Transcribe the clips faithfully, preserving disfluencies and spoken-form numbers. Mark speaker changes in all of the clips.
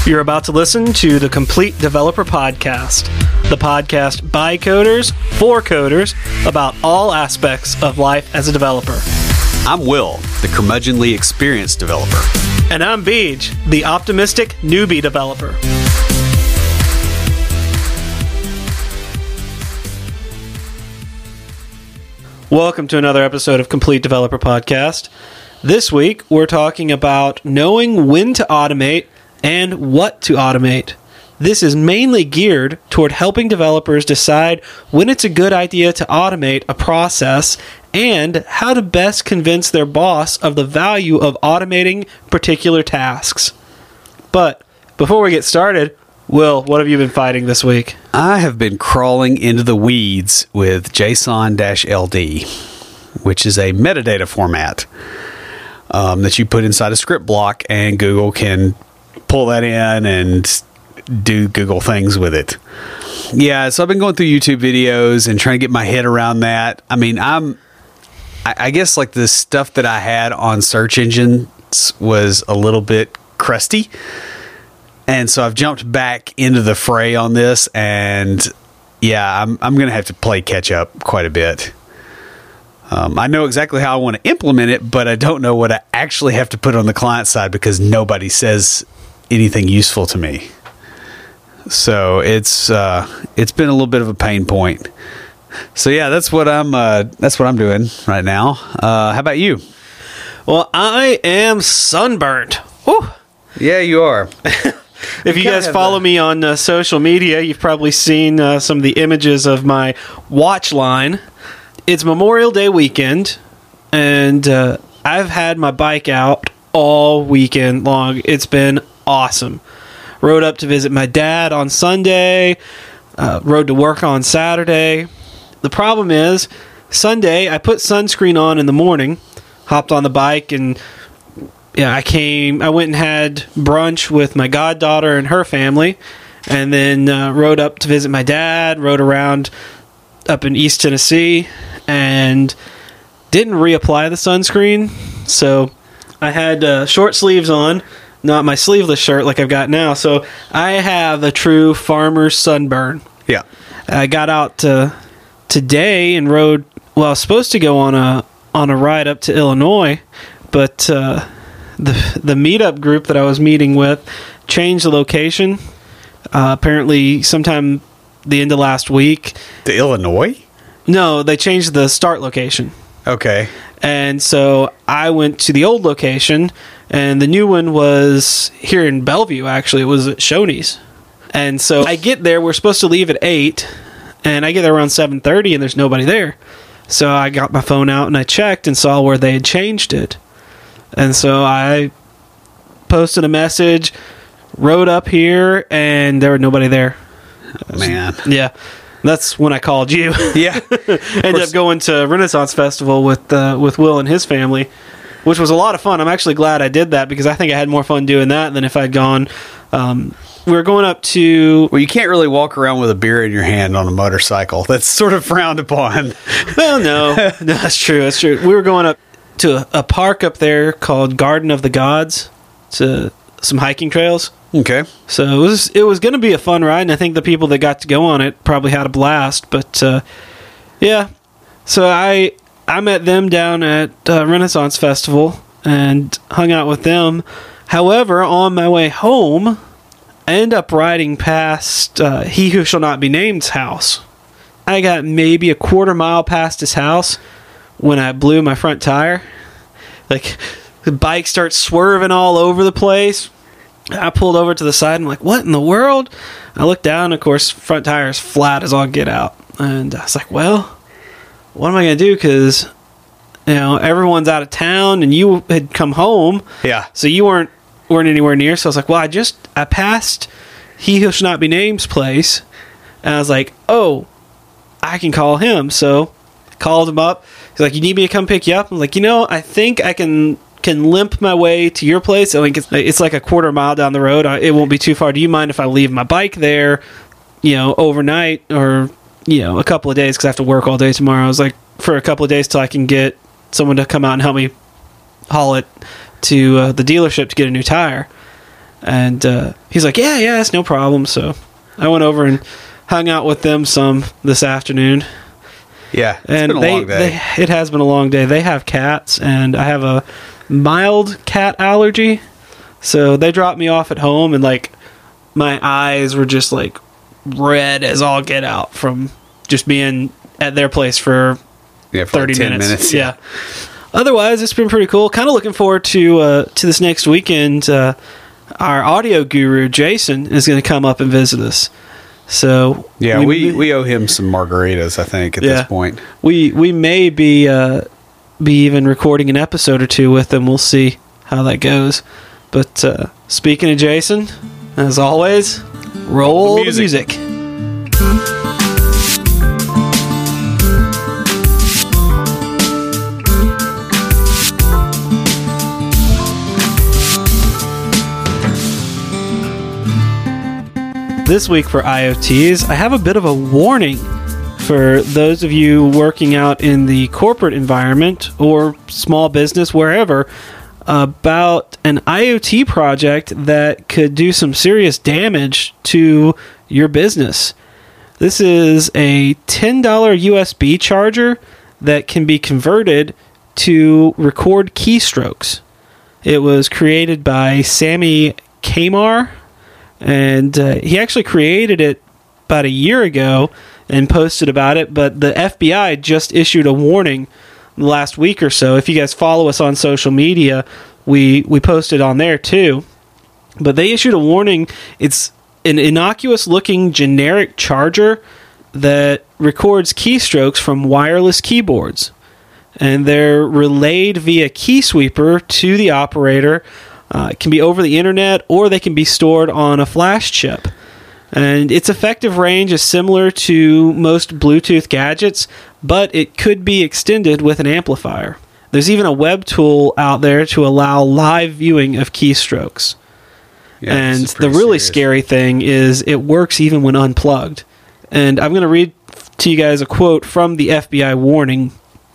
Speaker 1: You're about to listen to the Complete Developer Podcast, the podcast by coders, for coders, about all aspects of life as a developer.
Speaker 2: I'm Will, the curmudgeonly experienced developer.
Speaker 1: And I'm Beej, the optimistic newbie developer. Welcome to another episode of Complete Developer Podcast. This week, we're talking about knowing when to automate and what to automate. This is mainly geared toward helping developers decide when it's a good idea to automate a process and how to best convince their boss of the value of automating particular tasks. But before we get started, Will, what have you been fighting this week?
Speaker 2: I have been crawling into the weeds with JSON-L D, which is a metadata format um, that you put inside a script block, and Google can pull that in and do Google things with it. Yeah, so I've been going through YouTube videos and trying to get my head around that. I mean, I'm, I, I guess like the stuff that I had on search engines was a little bit crusty. And so I've jumped back into the fray on this, and yeah, I'm I'm going to have to play catch up quite a bit. Um, I know exactly how I want to implement it, but I don't know what I actually have to put on the client side because nobody says anything useful to me. So it's uh, it's been a little bit of a pain point. So yeah, that's what I'm uh, that's what I'm doing right now. Uh, how about you?
Speaker 1: Well, I am sunburnt. Whew.
Speaker 2: Yeah, you are.
Speaker 1: If you, you guys follow me on uh, social media, you've probably seen uh, some of the images of my watch line. It's Memorial Day weekend, and uh, I've had my bike out all weekend long. It's been awesome. Rode up to visit my dad on Sunday, uh, rode to work on Saturday. The problem is, Sunday, I put sunscreen on in the morning, hopped on the bike, and yeah, I came, I went and had brunch with my goddaughter and her family, and then uh, rode up to visit my dad, rode around up in East Tennessee, and didn't reapply the sunscreen. So I had uh, short sleeves on, not my sleeveless shirt like I've got now. So I have a true farmer's sunburn.
Speaker 2: Yeah.
Speaker 1: I got out uh, today and rode, well, I was supposed to go on a on a ride up to Illinois, but uh, the the meetup group that I was meeting with changed the location. Uh, apparently, sometime the end of last week.
Speaker 2: To Illinois?
Speaker 1: No, they changed the start location.
Speaker 2: Okay.
Speaker 1: And so I went to the old location, and the new one was here in Bellevue, actually. It was at Shoney's. And so I get there. We're supposed to leave at eight, and I get there around seven thirty, and there's nobody there. So I got my phone out, and I checked and saw where they had changed it. And so I posted a message, rode up here, and there was nobody there.
Speaker 2: Man.
Speaker 1: Yeah. That's when I called you.
Speaker 2: Yeah.
Speaker 1: Ended up going to Renaissance Festival with uh, with Will and his family, which was a lot of fun. I'm actually glad I did that because I think I had more fun doing that than if I'd gone. Um, we were going up to...
Speaker 2: Well, you can't really walk around with a beer in your hand on a motorcycle. That's sort of frowned upon.
Speaker 1: Well, no. No, that's true. That's true. We were going up to a, a park up there called Garden of the Gods. It's uh, some hiking trails.
Speaker 2: Okay.
Speaker 1: So it was it was going to be a fun ride, and I think the people that got to go on it probably had a blast. But uh, yeah, so I I met them down at uh, Renaissance Festival and hung out with them. However, on my way home, I ended up riding past uh, He Who Shall Not Be Named's house. I got maybe a quarter mile past his house when I blew my front tire. Like, the bike starts swerving all over the place. I pulled over to the side and I'm like, what in the world? I looked down, and of course, front tire is flat as all get out. And I was like, well, what am I going to do? Because, you know, everyone's out of town and you had come home.
Speaker 2: Yeah.
Speaker 1: So you weren't weren't anywhere near. So I was like, well, I just, I passed He Who Shall Not Be Named's place. And I was like, oh, I can call him. So I called him up. He's like, you need me to come pick you up? I'm like, you know, I think I can... can limp my way to your place. I think it's, it's like a quarter mile down the road. It won't be too far. Do you mind if I leave my bike there, you know, overnight or, you know, a couple of days because I have to work all day tomorrow? I was like, for a couple of days till I can get someone to come out and help me haul it to uh, the dealership to get a new tire. And uh, he's like, yeah, yeah, it's no problem. So I went over and hung out with them some this afternoon.
Speaker 2: Yeah, it's
Speaker 1: and
Speaker 2: been a
Speaker 1: they,
Speaker 2: long day.
Speaker 1: They, it has been a long day. They have cats, and I have a mild cat allergy. So they dropped me off at home, and like my eyes were just like red as all get out from just being at their place for,
Speaker 2: yeah, for
Speaker 1: thirty
Speaker 2: like ten
Speaker 1: minutes.
Speaker 2: minutes.
Speaker 1: Yeah. Otherwise, it's been pretty cool. Kind of looking forward to uh, to this next weekend. Uh, our audio guru Jason is going to come up and visit us. So
Speaker 2: yeah, we, we, we owe him some margaritas, I think, at
Speaker 1: yeah,
Speaker 2: this point.
Speaker 1: We we may be uh, be even recording an episode or two with him. We'll see how that goes. But uh, speaking of Jason, as always, roll, roll the music. The music. This week for I O Ts, I have a bit of a warning for those of you working out in the corporate environment or small business, wherever, about an I O T project that could do some serious damage to your business. This is a ten dollars U S B charger that can be converted to record keystrokes. It was created by Sammy Kamar. And uh, he actually created it about a year ago and posted about it, but the F B I just issued a warning last week or so. If you guys follow us on social media, we, we posted on there too. But they issued a warning. It's an innocuous-looking generic charger that records keystrokes from wireless keyboards. And they're relayed via key sweeper to the operator. Uh, it can be over the internet, or they can be stored on a flash chip. And its effective range is similar to most Bluetooth gadgets, but it could be extended with an amplifier. There's even a web tool out there to allow live viewing of keystrokes. Yeah, and the really serious. Scary thing is it works even when unplugged. And I'm going to read to you guys a quote from the F B I warning.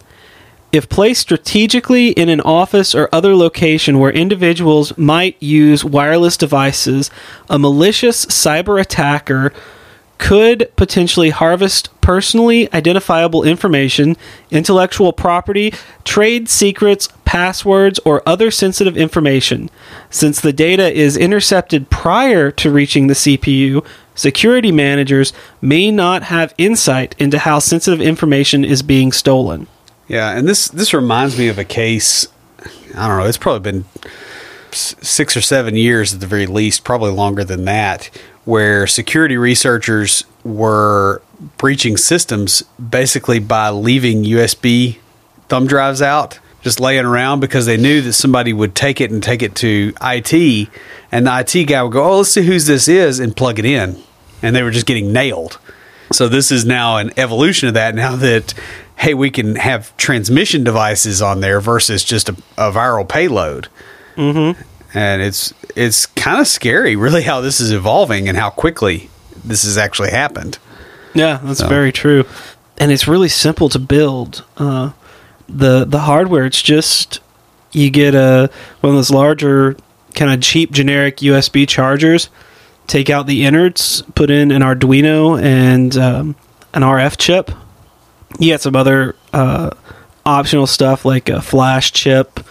Speaker 1: If placed strategically in an office or other location where individuals might use wireless devices, a malicious cyber attacker could potentially harvest personally identifiable information, intellectual property, trade secrets, passwords, or other sensitive information. Since the data is intercepted prior to reaching the C P U, security managers may not have insight into how sensitive information is being stolen.
Speaker 2: Yeah, and this this reminds me of a case, I don't know, it's probably been six or seven years at the very least, probably longer than that, where security researchers were breaching systems basically by leaving U S B thumb drives out, just laying around, because they knew that somebody would take it and take it to I T, and the I T guy would go, oh, let's see whose this is, and plug it in. And they were just getting nailed. So this is now an evolution of that, now that, hey, we can have transmission devices on there versus just a, a viral payload.
Speaker 1: Mm-hmm.
Speaker 2: And it's it's kind of scary, really, how this is evolving and how quickly this has actually happened.
Speaker 1: Yeah, that's so. very true. And it's really simple to build. Uh, the the hardware, it's just, you get a one of those larger, kind of cheap, generic U S B chargers, take out the innards, put in an Arduino and um, an R F chip. You got some other uh, optional stuff like a flash chip,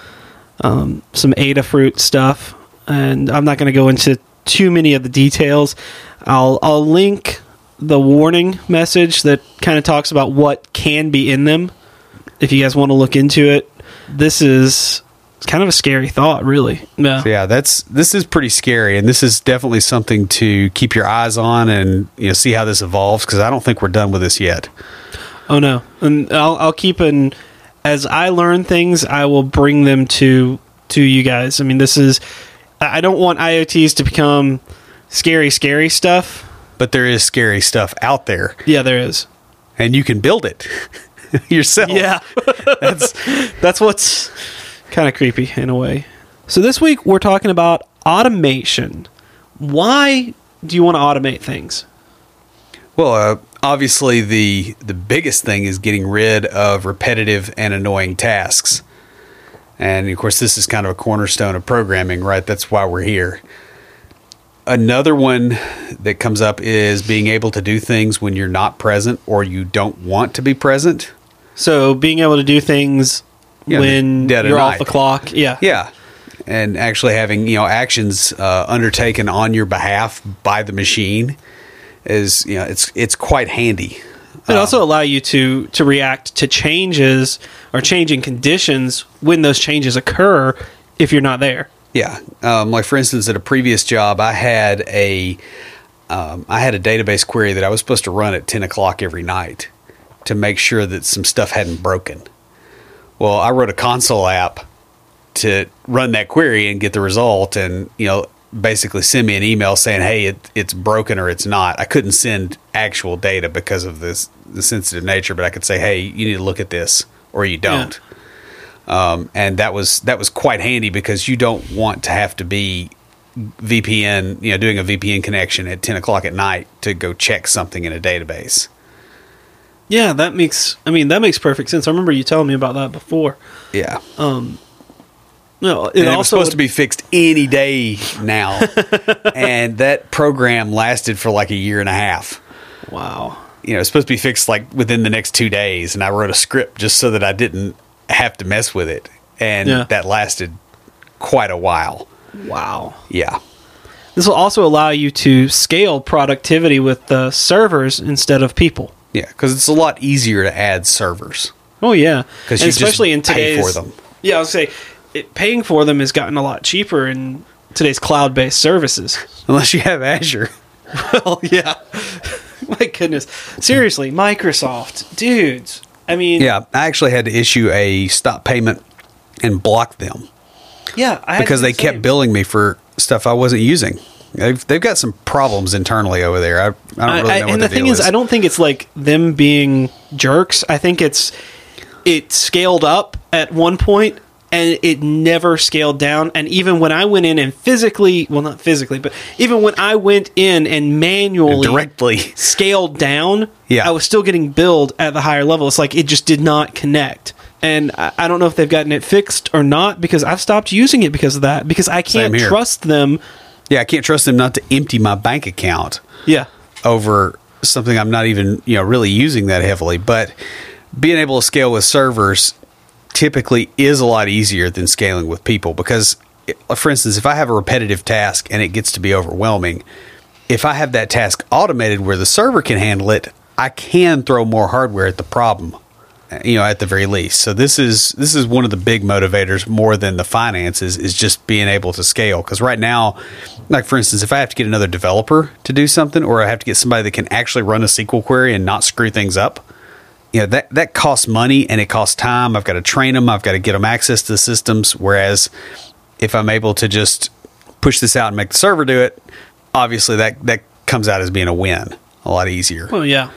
Speaker 1: um, some Adafruit stuff, and I'm not going to go into too many of the details. I'll I'll link the warning message that kind of talks about what can be in them if you guys want to look into it. This is kind of a scary thought, really.
Speaker 2: Yeah. So yeah, that's this is pretty scary, and this is definitely something to keep your eyes on and, you know, see how this evolves, because I don't think we're done with this yet.
Speaker 1: Oh no, and I'll I'll keep an as I learn things, I will bring them to to you guys. I mean, this is I don't want I O Ts to become scary, scary stuff.
Speaker 2: But there is scary stuff out there.
Speaker 1: Yeah, there is,
Speaker 2: and you can build it yourself.
Speaker 1: Yeah, that's that's what's kind of creepy in a way. So this week we're talking about automation. Why do you want to automate things?
Speaker 2: Well, uh, obviously the the biggest thing is getting rid of repetitive and annoying tasks. And of course, this is kind of a cornerstone of programming, right? That's why we're here. another one that comes up is being able to do things when you're not present or you don't want to be present.
Speaker 1: So being able to do things yeah, when you're off the clock. Yeah.
Speaker 2: Yeah. And actually having, you know, actions uh, undertaken on your behalf by the machine is, you know, it's it's quite handy.
Speaker 1: It um, also allow you to to react to changes or changing conditions when those changes occur if you're not there.
Speaker 2: Yeah. Um, like, for instance, at a previous job, I had a um, I had a database query that I was supposed to run at ten o'clock every night to make sure that some stuff hadn't broken. Well, I wrote a console app to run that query and get the result and, you know, basically send me an email saying, hey, it, it's broken or it's not. I couldn't send actual data because of this the sensitive nature, but I could say, hey, you need to look at this or you don't. Yeah. Um, and that was that was quite handy because you don't want to have to be V P N, you know, doing a V P N connection at ten o'clock at night to go check something in a database.
Speaker 1: Yeah, that makes, I mean, that makes perfect sense. I remember you telling me about that before.
Speaker 2: Yeah.
Speaker 1: Um, no, it,
Speaker 2: and it
Speaker 1: also
Speaker 2: was supposed to be fixed any day now. And that program lasted for like a year and a half.
Speaker 1: Wow.
Speaker 2: You know, it's supposed to be fixed like within the next two days. And I wrote a script just so that I didn't have to mess with it. And yeah. that lasted quite a while.
Speaker 1: Wow.
Speaker 2: Yeah.
Speaker 1: This will also allow you to scale productivity with the servers instead of people.
Speaker 2: Yeah, because it's a lot easier to add servers.
Speaker 1: Oh, yeah.
Speaker 2: Because you especially just in today's, pay for them.
Speaker 1: Yeah, I was going to say, it, paying for them has gotten a lot cheaper in today's cloud-based services.
Speaker 2: Unless you have Azure.
Speaker 1: Well, yeah. My goodness. Seriously, Microsoft. Dudes. I mean...
Speaker 2: Yeah, I actually had to issue a stop payment and block them.
Speaker 1: Yeah, I had
Speaker 2: Because they kept billing me for stuff I wasn't using. They've they've got some problems internally over there. I, I don't really know
Speaker 1: I,
Speaker 2: what
Speaker 1: and
Speaker 2: the,
Speaker 1: the thing
Speaker 2: deal
Speaker 1: is,
Speaker 2: is.
Speaker 1: I don't think it's like them being jerks. I think it's it scaled up at one point and it never scaled down. And even when I went in and physically, well, not physically, but even when I went in and manually
Speaker 2: and directly
Speaker 1: scaled down,
Speaker 2: yeah.
Speaker 1: I was still getting billed at the higher level. It's like it just did not connect. And I, I don't know if they've gotten it fixed or not because I've stopped using it because of that. Because I can't trust them.
Speaker 2: Yeah, I can't trust them not to empty my bank account.
Speaker 1: Yeah.
Speaker 2: Over something I'm not even, you know, really using that heavily. But being able to scale with servers typically is a lot easier than scaling with people because, for instance, if I have a repetitive task and it gets to be overwhelming, if I have that task automated where the server can handle it, I can throw more hardware at the problem. You know, at the very least. So this is this is one of the big motivators more than the finances is just being able to scale. Because right now, like for instance, if I have to get another developer to do something, or I have to get somebody that can actually run a S Q L query and not screw things up, you know, that that costs money and it costs time. I've got to train them. I've got to get them access to the systems. Whereas if I'm able to just push this out and make the server do it, obviously that that comes out as being a win, a lot easier.
Speaker 1: Oh yeah.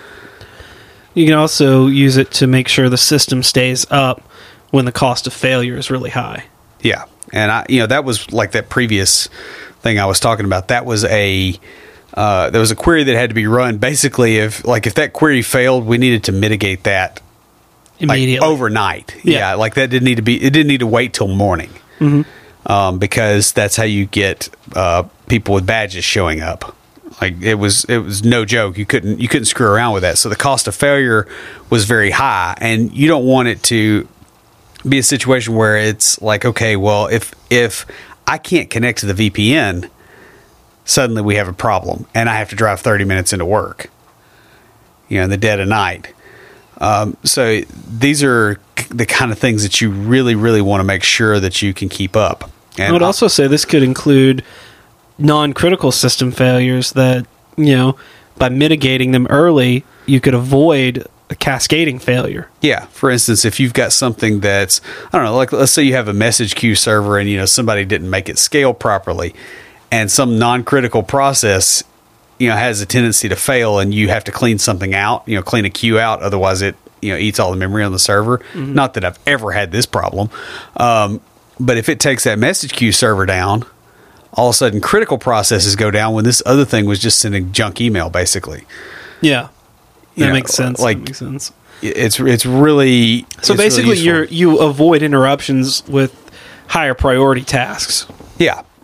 Speaker 1: You can also use it to make sure the system stays up when the cost of failure is really high.
Speaker 2: Yeah. And I, you know, that was like that previous thing I was talking about. That was a, uh, there was a query that had to be run. Basically, if like if that query failed, we needed to mitigate that
Speaker 1: immediately,
Speaker 2: like, overnight. Yeah. yeah. Like that didn't need to be, it didn't need to wait till morning. Mm-hmm. Um, because that's how you get, uh, people with badges showing up. Like it was, it was no joke. You couldn't, you couldn't screw around with that. So the cost of failure was very high, and you don't want it to be a situation where it's like, okay, well, if if I can't connect to the V P N, suddenly we have a problem, and I have to drive thirty minutes into work, you know, in the dead of night. Um, so these are the kind of things that you really, really want to make sure that you can keep up.
Speaker 1: And I would also say this could include non-critical system failures that, you know, by mitigating them early, you could avoid a cascading failure.
Speaker 2: Yeah. For instance, if you've got something that's, I don't know, like let's say you have a message queue server and, you know, somebody didn't make it scale properly and some non-critical process, you know, has a tendency to fail and you have to clean something out, you know, clean a queue out. Otherwise it, you know, eats all the memory on the server. Mm-hmm. Not that I've ever had this problem. Um, but if it takes that message queue server down, all of a sudden critical processes go down when this other thing was just sending junk email, basically.
Speaker 1: Yeah. That
Speaker 2: you
Speaker 1: makes
Speaker 2: know,
Speaker 1: sense.
Speaker 2: Like,
Speaker 1: that makes sense.
Speaker 2: It's it's really
Speaker 1: So
Speaker 2: it's
Speaker 1: basically
Speaker 2: really
Speaker 1: you're you avoid interruptions with higher priority tasks.
Speaker 2: Yeah.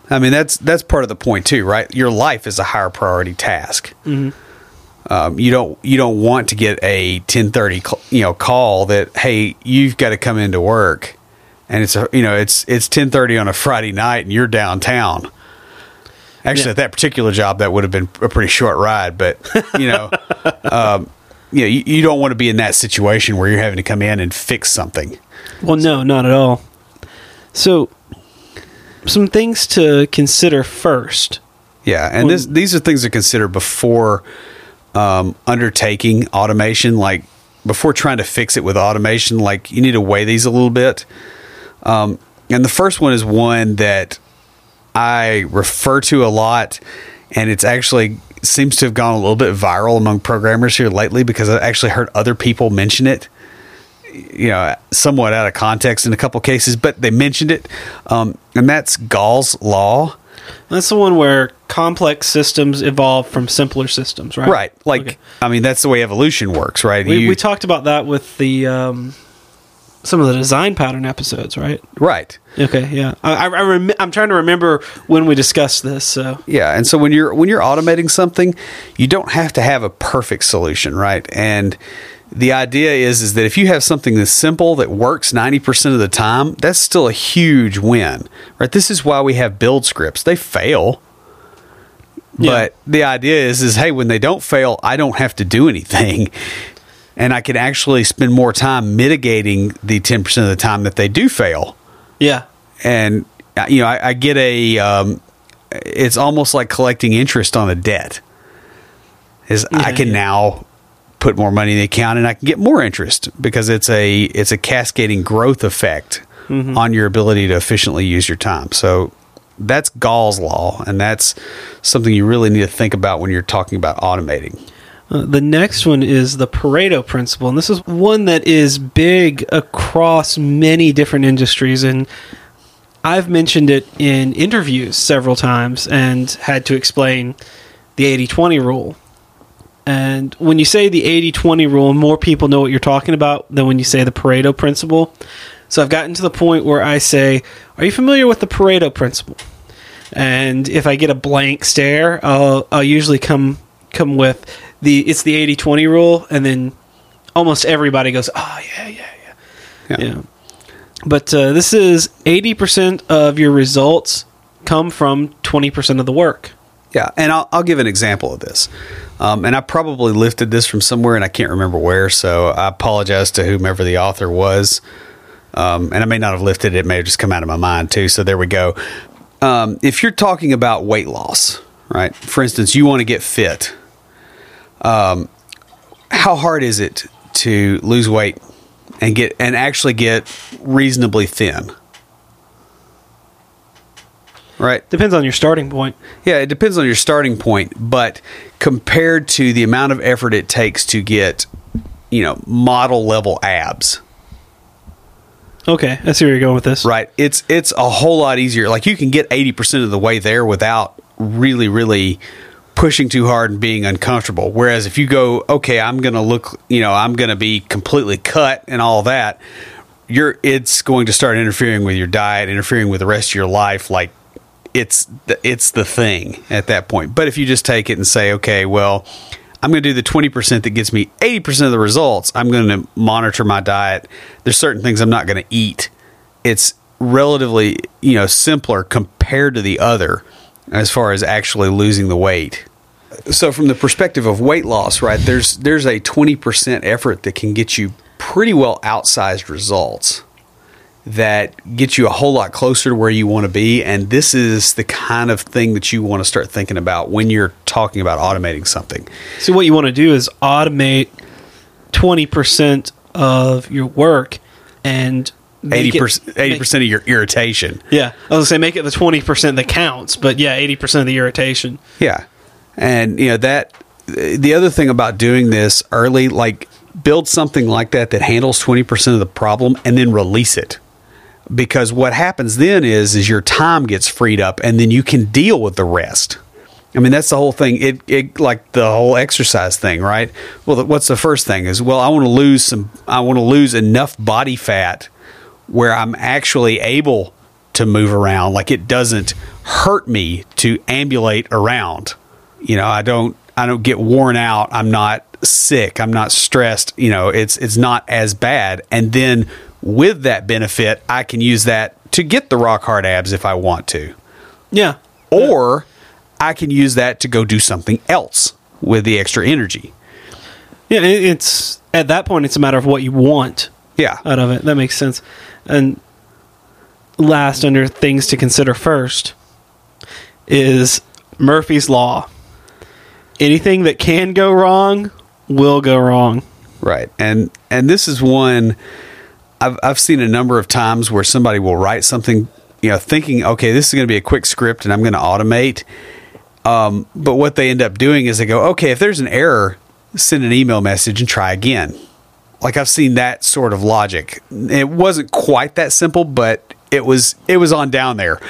Speaker 2: I mean, that's that's part of the point too, right? Your life is a higher priority task. Mm-hmm. Um, you don't you don't want to get a ten thirty you know call that, hey, you've got to come into work, and it's a you know it's it's ten thirty on a Friday night and you're downtown. Actually, yeah. At that particular job, that would have been a pretty short ride, but you know, um, you know, you, you don't want to be in that situation where you're having to come in and fix something.
Speaker 1: Well, no, not at all. So, some things to consider first.
Speaker 2: Yeah, and this, these are things to consider before um, undertaking automation. Like before trying to fix it with automation, like you need to weigh these a little bit. Um, and the first one is one that I refer to a lot, and it's actually seems to have gone a little bit viral among programmers here lately because I actually heard other people mention it, you know, somewhat out of context in a couple cases, but they mentioned it, um, and that's Gall's law.
Speaker 1: That's the one where complex systems evolve from simpler systems, right?
Speaker 2: Right. Like, okay. I mean, that's the way evolution works, right?
Speaker 1: We,
Speaker 2: you,
Speaker 1: we talked about that with the um, some of the design pattern episodes, right?
Speaker 2: Right.
Speaker 1: Okay. Yeah. I, I rem- I'm trying to remember when we discussed this. So
Speaker 2: yeah, and so when you're when you're automating something, you don't have to have a perfect solution, right? And the idea is is that if you have something that's simple that works ninety percent of the time, that's still a huge win, right? This is why we have build scripts. They fail. Yeah. But the idea is is hey, when they don't fail, I don't have to do anything. And I can actually spend more time mitigating the ten percent of the time that they do fail.
Speaker 1: Yeah.
Speaker 2: And, you know, I, I get a, um, it's almost like collecting interest on a debt. Is yeah, I can yeah. now put more money in the account and I can get more interest because it's a, it's a cascading growth effect mm-hmm. on your ability to efficiently use your time. So that's Gall's law. And that's something you really need to think about when you're talking about automating.
Speaker 1: Uh, the next one is the Pareto principle, and this is one that is big across many different industries, and I've mentioned it in interviews several times and had to explain the eighty twenty rule. And when you say the eighty twenty rule, more people know what you're talking about than when you say the Pareto principle. So I've gotten to the point where I say, are you familiar with the Pareto principle? And if I get a blank stare, I'll, I'll usually come come with the it's the eighty twenty rule, and then almost everybody goes, oh, yeah, yeah, yeah. Yeah. yeah. But uh, this is eighty percent of your results come from twenty percent of the work.
Speaker 2: Yeah, and I'll, I'll give an example of this. Um, and I probably lifted this from somewhere, and I can't remember where, so I apologize to whomever the author was. Um, and I may not have lifted it. It may have just come out of my mind, too, so there we go. Um, if you're talking about weight loss, right, for instance, you want to get fit, um, how hard is it to lose weight and get and actually get reasonably thin? Right.
Speaker 1: Depends on your starting point.
Speaker 2: Yeah, it depends on your starting point, but compared to the amount of effort it takes to get, you know, model level abs.
Speaker 1: Okay, I see where you're going with this.
Speaker 2: Right. It's it's a whole lot easier. Like you can get eighty percent of the way there without really, really pushing too hard and being uncomfortable. Whereas if you go, okay, I'm going to look, you know, I'm going to be completely cut and all that, you're it's going to start interfering with your diet, interfering with the rest of your life. Like it's the, it's the thing at that point. But if you just take it and say, okay, well, I'm going to do the twenty percent that gets me eighty percent of the results. I'm going to monitor my diet. There's certain things I'm not going to eat. It's relatively, you know, simpler compared to the other as far as actually losing the weight. So from the perspective of weight loss, right, there's there's a twenty percent effort that can get you pretty well outsized results that get you a whole lot closer to where you want to be. And this is the kind of thing that you want to start thinking about when you're talking about automating something.
Speaker 1: So what you want to do is automate twenty percent of your work and
Speaker 2: eighty percent, eighty percent of your irritation.
Speaker 1: Yeah. I was going to say make it the twenty percent that counts, but yeah, eighty percent of the irritation.
Speaker 2: Yeah. And, you know, that the other thing about doing this early, like build something like that that handles twenty percent of the problem and then release it. Because what happens then is, is your time gets freed up and then you can deal with the rest. I mean, that's the whole thing. It, it like the whole exercise thing, right? Well, the, what's the first thing is, well, I want to lose some, I want to lose enough body fat where I'm actually able to move around. Like, it doesn't hurt me to ambulate around. You know, I don't I don't get worn out. I'm not sick. I'm not stressed. You know, it's it's not as bad. And then with that benefit, I can use that to get the rock hard abs if I want to.
Speaker 1: Yeah.
Speaker 2: Or I can use that to go do something else with the extra energy.
Speaker 1: Yeah, it's at that point, it's a matter of what you want
Speaker 2: Yeah.
Speaker 1: out of it. That makes sense. And last, under things to consider first, is Murphy's Law. Anything that can go wrong will go wrong.
Speaker 2: Right. And and this is one I've I've seen a number of times where somebody will write something, you know, thinking, okay, this is going to be a quick script and I'm going to automate. Um, but what they end up doing is they go, okay, if there's an error, send an email message and try again. Like, I've seen that sort of logic. It wasn't quite that simple, but it was it was on down there.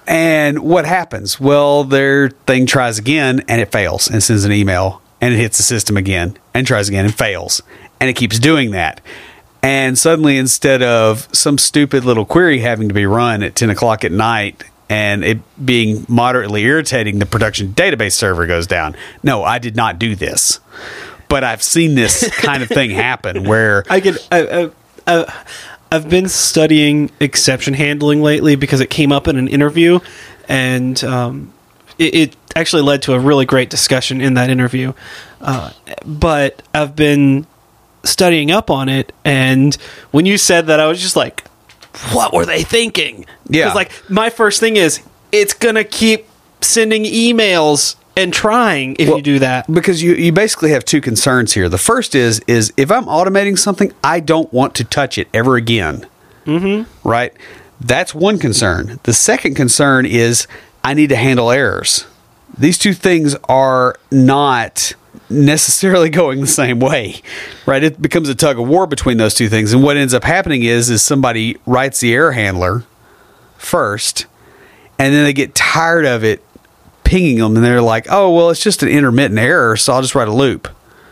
Speaker 2: And what happens? Well, their thing tries again and it fails and sends an email and it hits the system again and tries again and fails. And it keeps doing that. And suddenly, instead of some stupid little query having to be run at ten o'clock at night and it being moderately irritating, the production database server goes down. No, I did not do this. But I've seen this kind of thing happen where
Speaker 1: I could. I, I, I, I've been studying exception handling lately because it came up in an interview, and um, it, it actually led to a really great discussion in that interview. Uh, but I've been studying up on it, and when you said that, I was just like, what were they thinking?
Speaker 2: Yeah.
Speaker 1: Because, like, my first thing is, it's going to keep sending emails and trying if
Speaker 2: well,
Speaker 1: you do that.
Speaker 2: Because you, you basically have two concerns here. The first is, is if I'm automating something, I don't want to touch it ever again.
Speaker 1: Mm-hmm.
Speaker 2: Right? That's one concern. The second concern is I need to handle errors. These two things are not necessarily going the same way, right? It becomes a tug of war between those two things. And what ends up happening is, is somebody writes the error handler first, and then they get tired of it pinging them, and they're like, oh, well, it's just an intermittent error, so I'll just write a loop.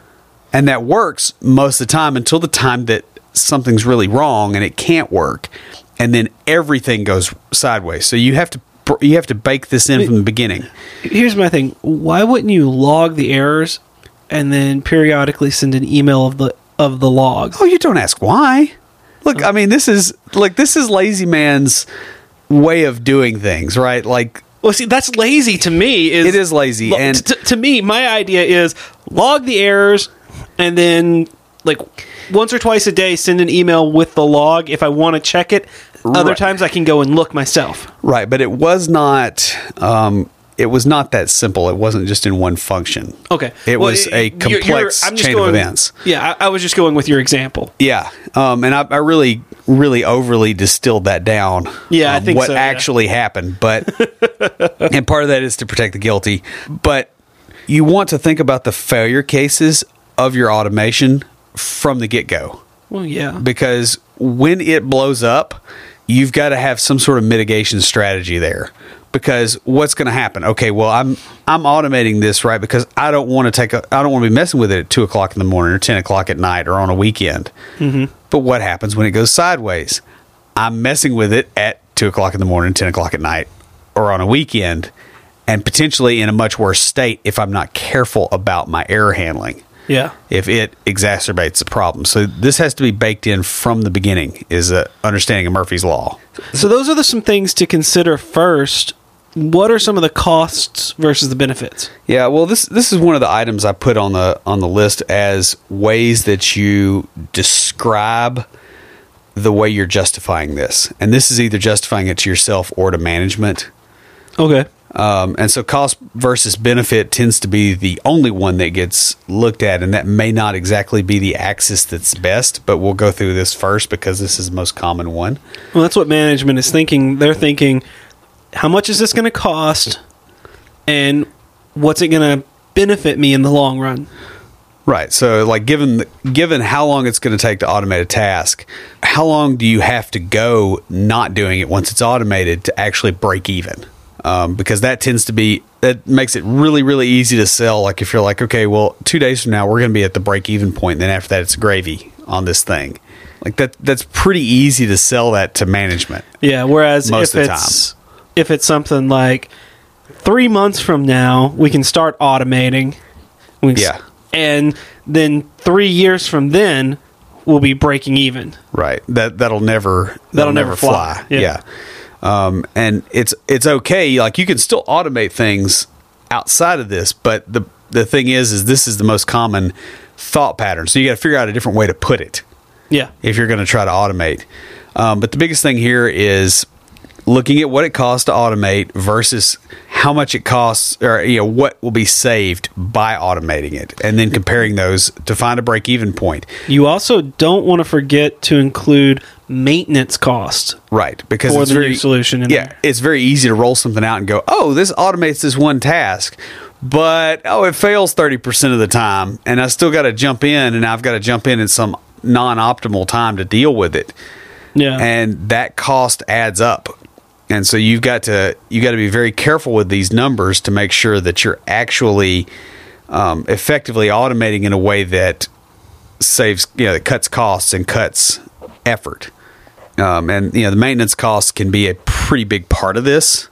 Speaker 2: And that works most of the time until the time that something's really wrong and it can't work. And then everything goes sideways. So you have to you have to bake this in from the beginning.
Speaker 1: Here's my thing. Why wouldn't you log the errors and then periodically send an email of the of the logs?
Speaker 2: Oh, you don't ask why. Look, I mean, this is like this is lazy man's way of doing things, right? Like,
Speaker 1: well, see, that's lazy to me. Is
Speaker 2: it is lazy,
Speaker 1: lo-
Speaker 2: and
Speaker 1: t- to me, my idea is log the errors and then, like, once or twice a day, send an email with the log if I want to check it. Other
Speaker 2: Right.
Speaker 1: times, I can go and look myself.
Speaker 2: right, but it was not. Um, it was not that simple. It wasn't just in one function.
Speaker 1: Okay,
Speaker 2: It
Speaker 1: Well,
Speaker 2: was a
Speaker 1: you're-
Speaker 2: complex
Speaker 1: you're- I'm just
Speaker 2: chain
Speaker 1: going-
Speaker 2: of events.
Speaker 1: Yeah, I, I was just going with your example.
Speaker 2: Yeah, um, and I, I really, really overly distilled that down.
Speaker 1: Yeah, I
Speaker 2: um,
Speaker 1: think
Speaker 2: what
Speaker 1: so, yeah.
Speaker 2: actually happened, but and part of that is to protect the guilty. But you want to think about the failure cases of your automation from the get go,
Speaker 1: Well, yeah.
Speaker 2: because when it blows up, you've got to have some sort of mitigation strategy there. Because what's going to happen? Okay, well, I'm I'm automating this, right? Because I don't want to take a, I don't want to be messing with it at two o'clock in the morning or ten o'clock at night or on a weekend. Mm-hmm. But what happens when it goes sideways? I'm messing with it at two o'clock in the morning, ten o'clock at night, or on a weekend, and potentially in a much worse state if I'm not careful about my error handling.
Speaker 1: Yeah.
Speaker 2: If it exacerbates the problem. So this has to be baked in from the beginning, is a understanding of Murphy's Law.
Speaker 1: So those are the, some things to consider first. What are some of the costs versus the benefits?
Speaker 2: Yeah, well, this this is one of the items I put on the on the list as ways that you describe the way you're justifying this. And this is either justifying it to yourself or to management.
Speaker 1: Okay.
Speaker 2: Um, and so cost versus benefit tends to be the only one that gets looked at, and that may not exactly be the axis that's best, but we'll go through this first because this is the most common one.
Speaker 1: Well, that's what management is thinking. They're thinking, how much is this going to cost, and what's it going to benefit me in the long run?
Speaker 2: Right. So, like, given given how long it's going to take to automate a task, how long do you have to go not doing it once it's automated to actually break even? Um, because that tends to be, that makes it really, really easy to sell. Like, if you're like, okay, well, two days from now, we're going to be at the break even point, and then after that, it's gravy on this thing. Like that that's pretty easy to sell that to management.
Speaker 1: Yeah, whereas
Speaker 2: most
Speaker 1: if
Speaker 2: of the
Speaker 1: it's time. if it's something like three months from now we can start automating. We can
Speaker 2: yeah.
Speaker 1: And then three years from then we'll be breaking even.
Speaker 2: Right. That that'll never that'll,
Speaker 1: that'll
Speaker 2: never,
Speaker 1: never
Speaker 2: fly.
Speaker 1: fly. Yeah.
Speaker 2: yeah. Um, and it's it's okay. Like you can still automate things outside of this, but the the thing is, is this is the most common thought pattern. So you got to figure out a different way to put it.
Speaker 1: Yeah.
Speaker 2: If you're going to try to automate. Um, but the biggest thing here is looking at what it costs to automate versus how much it costs, or you know what will be saved by automating it, and then comparing those to find a break-even point.
Speaker 1: You also don't want to forget to include maintenance cost,
Speaker 2: right? Because
Speaker 1: for
Speaker 2: it's
Speaker 1: the
Speaker 2: very,
Speaker 1: new solution. In
Speaker 2: yeah,
Speaker 1: there.
Speaker 2: It's very easy to roll something out and go, "Oh, this automates this one task," but oh, it fails thirty percent of the time, and I still got to jump in, and I've got to jump in in some non-optimal time to deal with it.
Speaker 1: Yeah,
Speaker 2: and that cost adds up. And so you've got to you got to be very careful with these numbers to make sure that you're actually um, effectively automating in a way that saves, you know, that cuts costs and cuts effort. Um, and you know, the maintenance costs can be a pretty big part of this,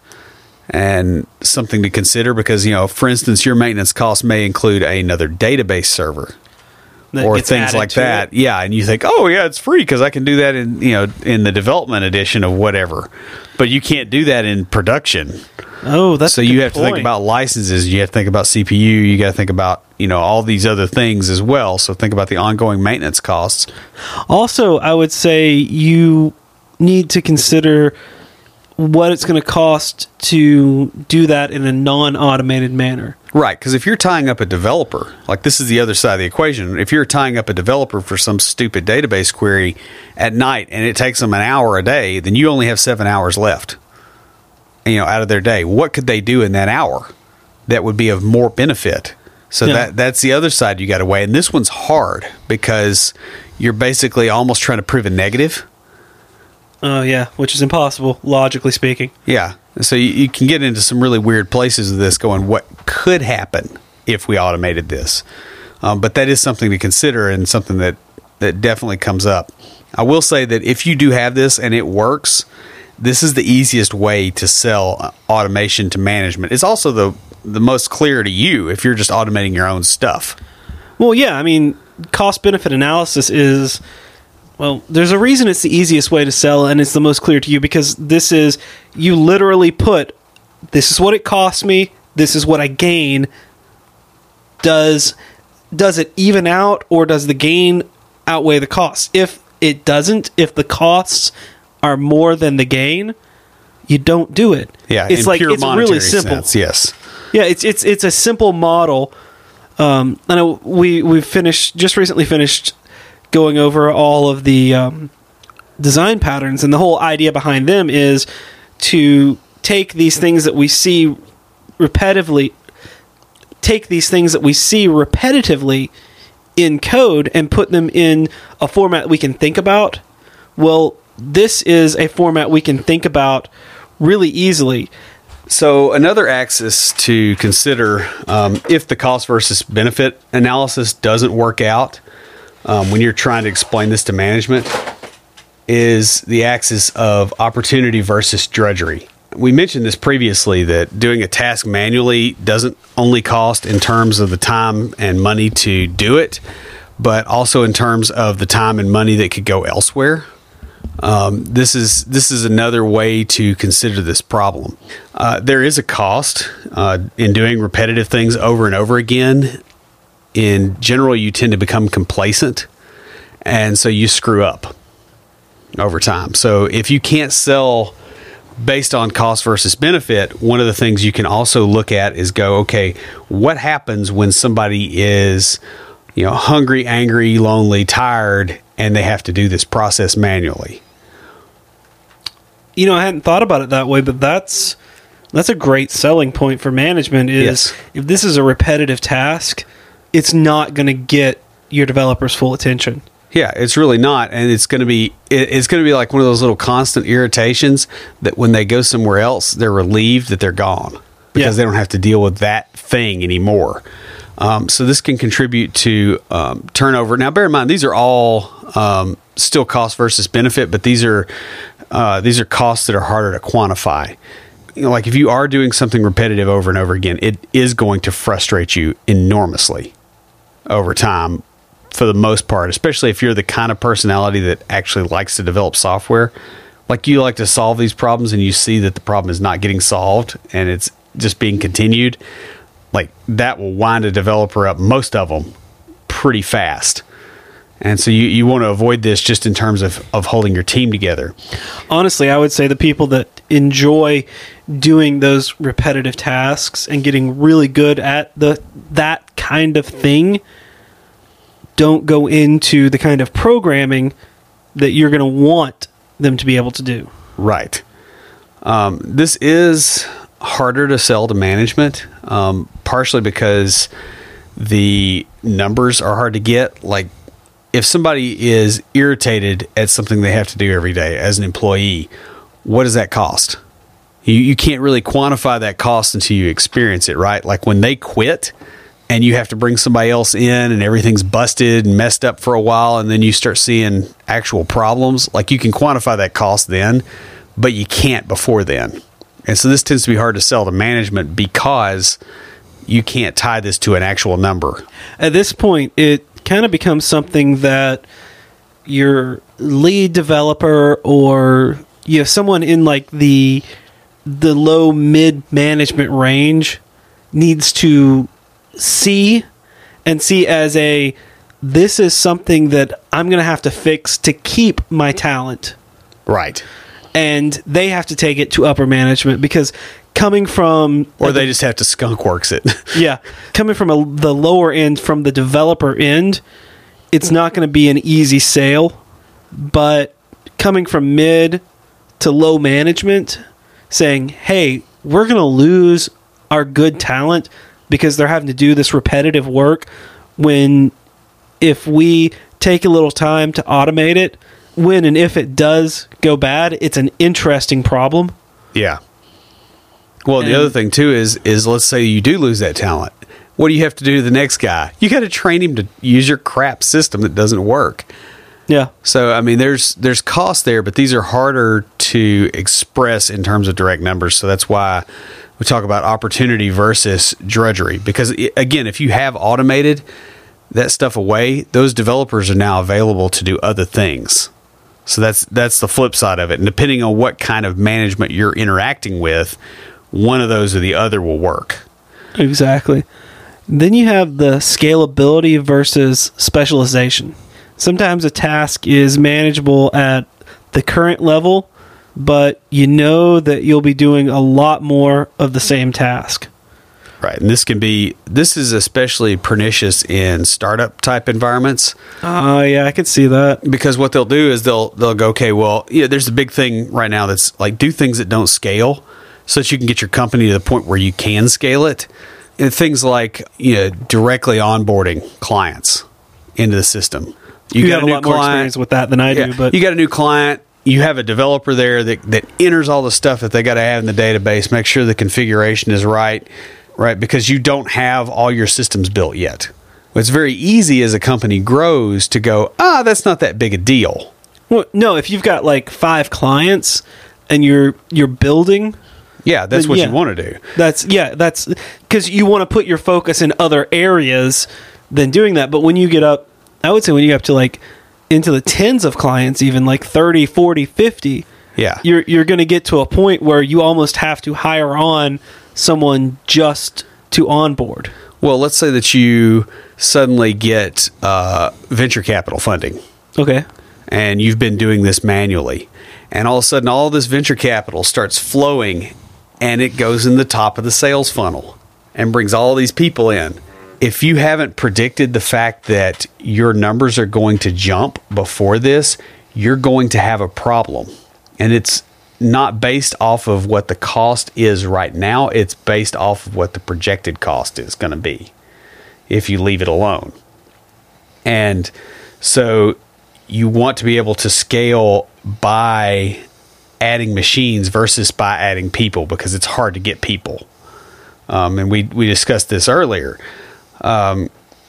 Speaker 2: and something to consider because, you know, for instance, your maintenance costs may include another database server. That or things like that. It. Yeah, and you think, oh yeah, it's free because I can do that in, you know, in the development edition of whatever, but you can't do that in production.
Speaker 1: Oh, that's
Speaker 2: so
Speaker 1: a
Speaker 2: you
Speaker 1: good
Speaker 2: have
Speaker 1: point.
Speaker 2: to think about licenses. You have to think about C P U. You got to think about, you know, all these other things as well. So think about the ongoing maintenance costs.
Speaker 1: Also, I would say you need to consider what it's going to cost to do that in a non-automated manner.
Speaker 2: Right, because if you're tying up a developer, like this is the other side of the equation, if you're tying up a developer for some stupid database query at night and it takes them an hour a day, then you only have seven hours left, you know, out of their day. What could they do in that hour that would be of more benefit? So yeah. that that's the other side you got to weigh. And this one's hard because you're basically almost trying to prove a negative.
Speaker 1: Oh, uh, yeah, which is impossible, logically speaking.
Speaker 2: Yeah. So you, you can get into some really weird places of this going, what could happen if we automated this? Um, but that is something to consider and something that, that definitely comes up. I will say that if you do have this and it works, this is the easiest way to sell automation to management. It's also the, the most clear to you if you're just automating your own stuff.
Speaker 1: Well, yeah, I mean, cost-benefit analysis is... Well, there's a reason it's the easiest way to sell and it's the most clear to you because this is, you literally put, this is what it costs me, this is what I gain. Does does it even out or does the gain outweigh the costs? If it doesn't, if the costs are more than the gain, you don't do it.
Speaker 2: Yeah,
Speaker 1: it's
Speaker 2: in
Speaker 1: like
Speaker 2: pure
Speaker 1: it's really simple.
Speaker 2: Sense, yes.
Speaker 1: Yeah, it's it's it's a simple model. Um, I know we we've finished just recently finished going over all of the um, design patterns, and the whole idea behind them is to take these things that we see repetitively, take these things that we see repetitively in code and put them in a format we can think about. Well, this is a format we can think about really easily.
Speaker 2: So another axis to consider um, if the cost versus benefit analysis doesn't work out, Um, when you're trying to explain this to management, is the axis of opportunity versus drudgery. We mentioned this previously, that doing a task manually doesn't only cost in terms of the time and money to do it, but also in terms of the time and money that could go elsewhere. Um, this is this is another way to consider this problem. Uh, there is a cost uh, in doing repetitive things over and over again. In general, you tend to become complacent, and so you screw up over time. So if you can't sell based on cost versus benefit, one of the things you can also look at is go, okay, what happens when somebody is, you know, hungry, angry, lonely, tired, and they have to do this process manually?
Speaker 1: You know, I hadn't thought about it that way, but that's that's a great selling point for management is
Speaker 2: yes.
Speaker 1: If this is a repetitive task, it's not going to get your developers full attention.
Speaker 2: Yeah, it's really not, and it's going to be it, it's going to be like one of those little constant irritations that when they go somewhere else, they're relieved that they're gone because yeah. they don't have to deal with that thing anymore. Um, so this can contribute to um, turnover. Now, bear in mind, these are all um, still cost versus benefit, but these are uh, these are costs that are harder to quantify. You know, like if you are doing something repetitive over and over again, it is going to frustrate you enormously over time for the most part, especially if you're the kind of personality that actually likes to develop software. Like you like to solve these problems and you see that the problem is not getting solved and it's just being continued. Like that will wind a developer up, most of them, pretty fast. And so you, you want to avoid this just in terms of, of holding your team together.
Speaker 1: Honestly, I would say the people that enjoy doing those repetitive tasks and getting really good at the that kind of thing don't go into the kind of programming that you're going to want them to be able to do.
Speaker 2: Right. Um, this is harder to sell to management, um, partially because the numbers are hard to get. Like, if somebody is irritated at something they have to do every day as an employee, what does that cost? You, you can't really quantify that cost until you experience it, right? Like when they quit and you have to bring somebody else in and everything's busted and messed up for a while, and then you start seeing actual problems, like you can quantify that cost then, but you can't before then. And so this tends to be hard to sell to management because you can't tie this to an actual number.
Speaker 1: At this point, it kind of becomes something that your lead developer or you have someone in like the the low mid management range needs to see and see as a, this is something that I'm going to have to fix to keep my talent.
Speaker 2: Right.
Speaker 1: And they have to take it to upper management because coming from...
Speaker 2: Or they just have to skunk works it.
Speaker 1: Yeah. Coming from a, the lower end, from the developer end, it's not going to be an easy sale. But coming from mid to low management, saying, hey, we're going to lose our good talent because they're having to do this repetitive work, when if we take a little time to automate it, when and if it does go bad, it's an interesting problem.
Speaker 2: Yeah. Well, and the other thing too is is let's say you do lose that talent. What do you have to do to the next guy? You got to train him to use your crap system that doesn't work.
Speaker 1: Yeah.
Speaker 2: So I mean, there's there's costs there, but these are harder to express in terms of direct numbers. So that's why we talk about opportunity versus drudgery. Because again, if you have automated that stuff away, those developers are now available to do other things. So that's that's the flip side of it. And depending on what kind of management you're interacting with, one of those or the other will work.
Speaker 1: Exactly. Then you have the scalability versus specialization. Sometimes a task is manageable at the current level, but you know that you'll be doing a lot more of the same task.
Speaker 2: Right, and this can be, this is especially pernicious in startup type environments.
Speaker 1: Oh, uh, yeah, I could see that.
Speaker 2: Because what they'll do is they'll they'll go, okay, well, yeah, there's a big thing right now that's like do things that don't scale so that you can get your company to the point where you can scale it. And things like, you know, directly onboarding clients into the system.
Speaker 1: You, you got have a, a lot client, more experience with that than I
Speaker 2: yeah,
Speaker 1: do. But
Speaker 2: you got a new client. You have a developer there that, that enters all the stuff that they got to have in the database, make sure the configuration is right, right? Because you don't have all your systems built yet. It's very easy as a company grows to go, ah, that's not that big a deal.
Speaker 1: Well, no, if you've got like five clients and you're you're building,
Speaker 2: yeah, that's what yeah, you want to do.
Speaker 1: That's yeah, that's because you want to put your focus in other areas than doing that. But when you get up, I would say when you get up to like into the tens of clients, even like thirty, forty, fifty,
Speaker 2: yeah,
Speaker 1: you're you're going to get to a point where you almost have to hire on someone just to onboard.
Speaker 2: Well, let's say that you suddenly get uh, venture capital funding.
Speaker 1: Okay.
Speaker 2: And you've been doing this manually. And all of a sudden, all this venture capital starts flowing, and it goes in the top of the sales funnel and brings all these people in. If you haven't predicted the fact that your numbers are going to jump before this, you're going to have a problem. And it's not based off of what the cost is right now. It's based off of what the projected cost is going to be if you leave it alone. And so you want to be able to scale by adding machines versus by adding people, because it's hard to get people. Um, and we, we discussed this earlier. Um,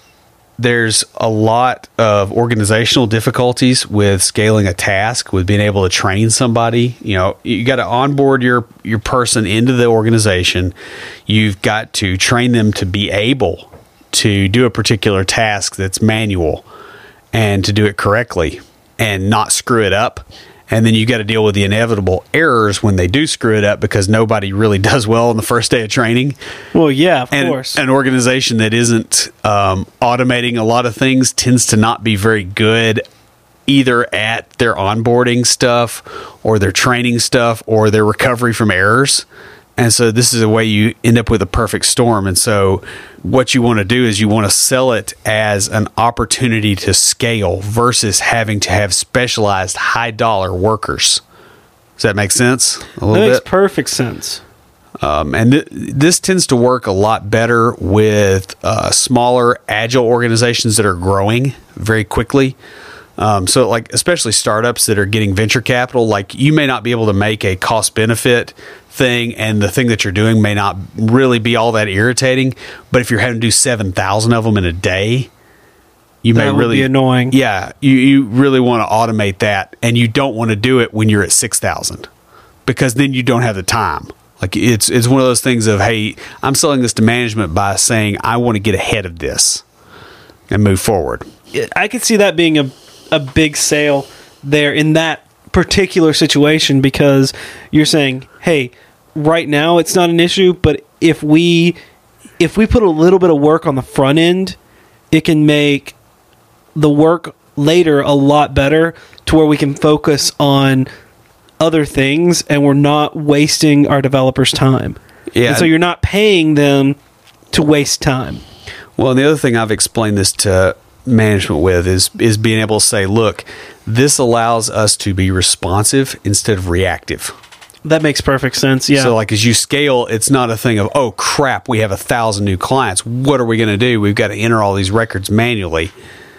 Speaker 2: there's a lot of organizational difficulties with scaling a task, with being able to train somebody. You know, you got to onboard your, your person into the organization. You've got to train them to be able to do a particular task that's manual and to do it correctly and not screw it up. And then you got to deal with the inevitable errors when they do screw it up, because nobody really does well on the first day of training.
Speaker 1: Well, yeah, of
Speaker 2: and
Speaker 1: course.
Speaker 2: An organization that isn't um, automating a lot of things tends to not be very good either at their onboarding stuff or their training stuff or their recovery from errors. And so this is a way you end up with a perfect storm. And so what you want to do is you want to sell it as an opportunity to scale versus having to have specialized high dollar workers. Does that make sense? A little
Speaker 1: that makes
Speaker 2: bit?
Speaker 1: perfect sense.
Speaker 2: Um, and th- this tends to work a lot better with uh, smaller, agile organizations that are growing very quickly. Um, so, like, especially startups that are getting venture capital, like, you may not be able to make a cost benefit thing, and the thing that you're doing may not really be all that irritating. But if you're having to do seven thousand of them in a day, you
Speaker 1: that
Speaker 2: may
Speaker 1: would
Speaker 2: really
Speaker 1: be annoying.
Speaker 2: Yeah, you, you really want to automate that, and you don't want to do it when you're at six thousand, because then you don't have the time. Like, it's it's one of those things of, hey, I'm selling this to management by saying I want to get ahead of this and move forward.
Speaker 1: I could see that being a a big sale there in that particular situation, because you're saying, hey, right now it's not an issue, but if we if we put a little bit of work on the front end, it can make the work later a lot better, to where we can focus on other things and we're not wasting our developers' time.
Speaker 2: Yeah.
Speaker 1: And so you're not paying them to waste time.
Speaker 2: Well, and the other thing I've explained this to management with is is being able to say, look, this allows us to be responsive instead of reactive.
Speaker 1: That makes perfect sense. Yeah.
Speaker 2: So, like, as you scale, it's not a thing of, oh crap, we have a thousand new clients. What are we going to do? We've got to enter all these records manually.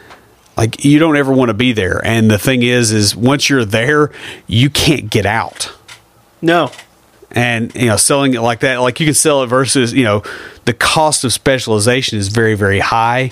Speaker 2: Like, you don't ever want to be there. And the thing is, is once you're there, you can't get out.
Speaker 1: No.
Speaker 2: And, you know, selling it like that, like, you can sell it versus, you know, the cost of specialization is very, very high,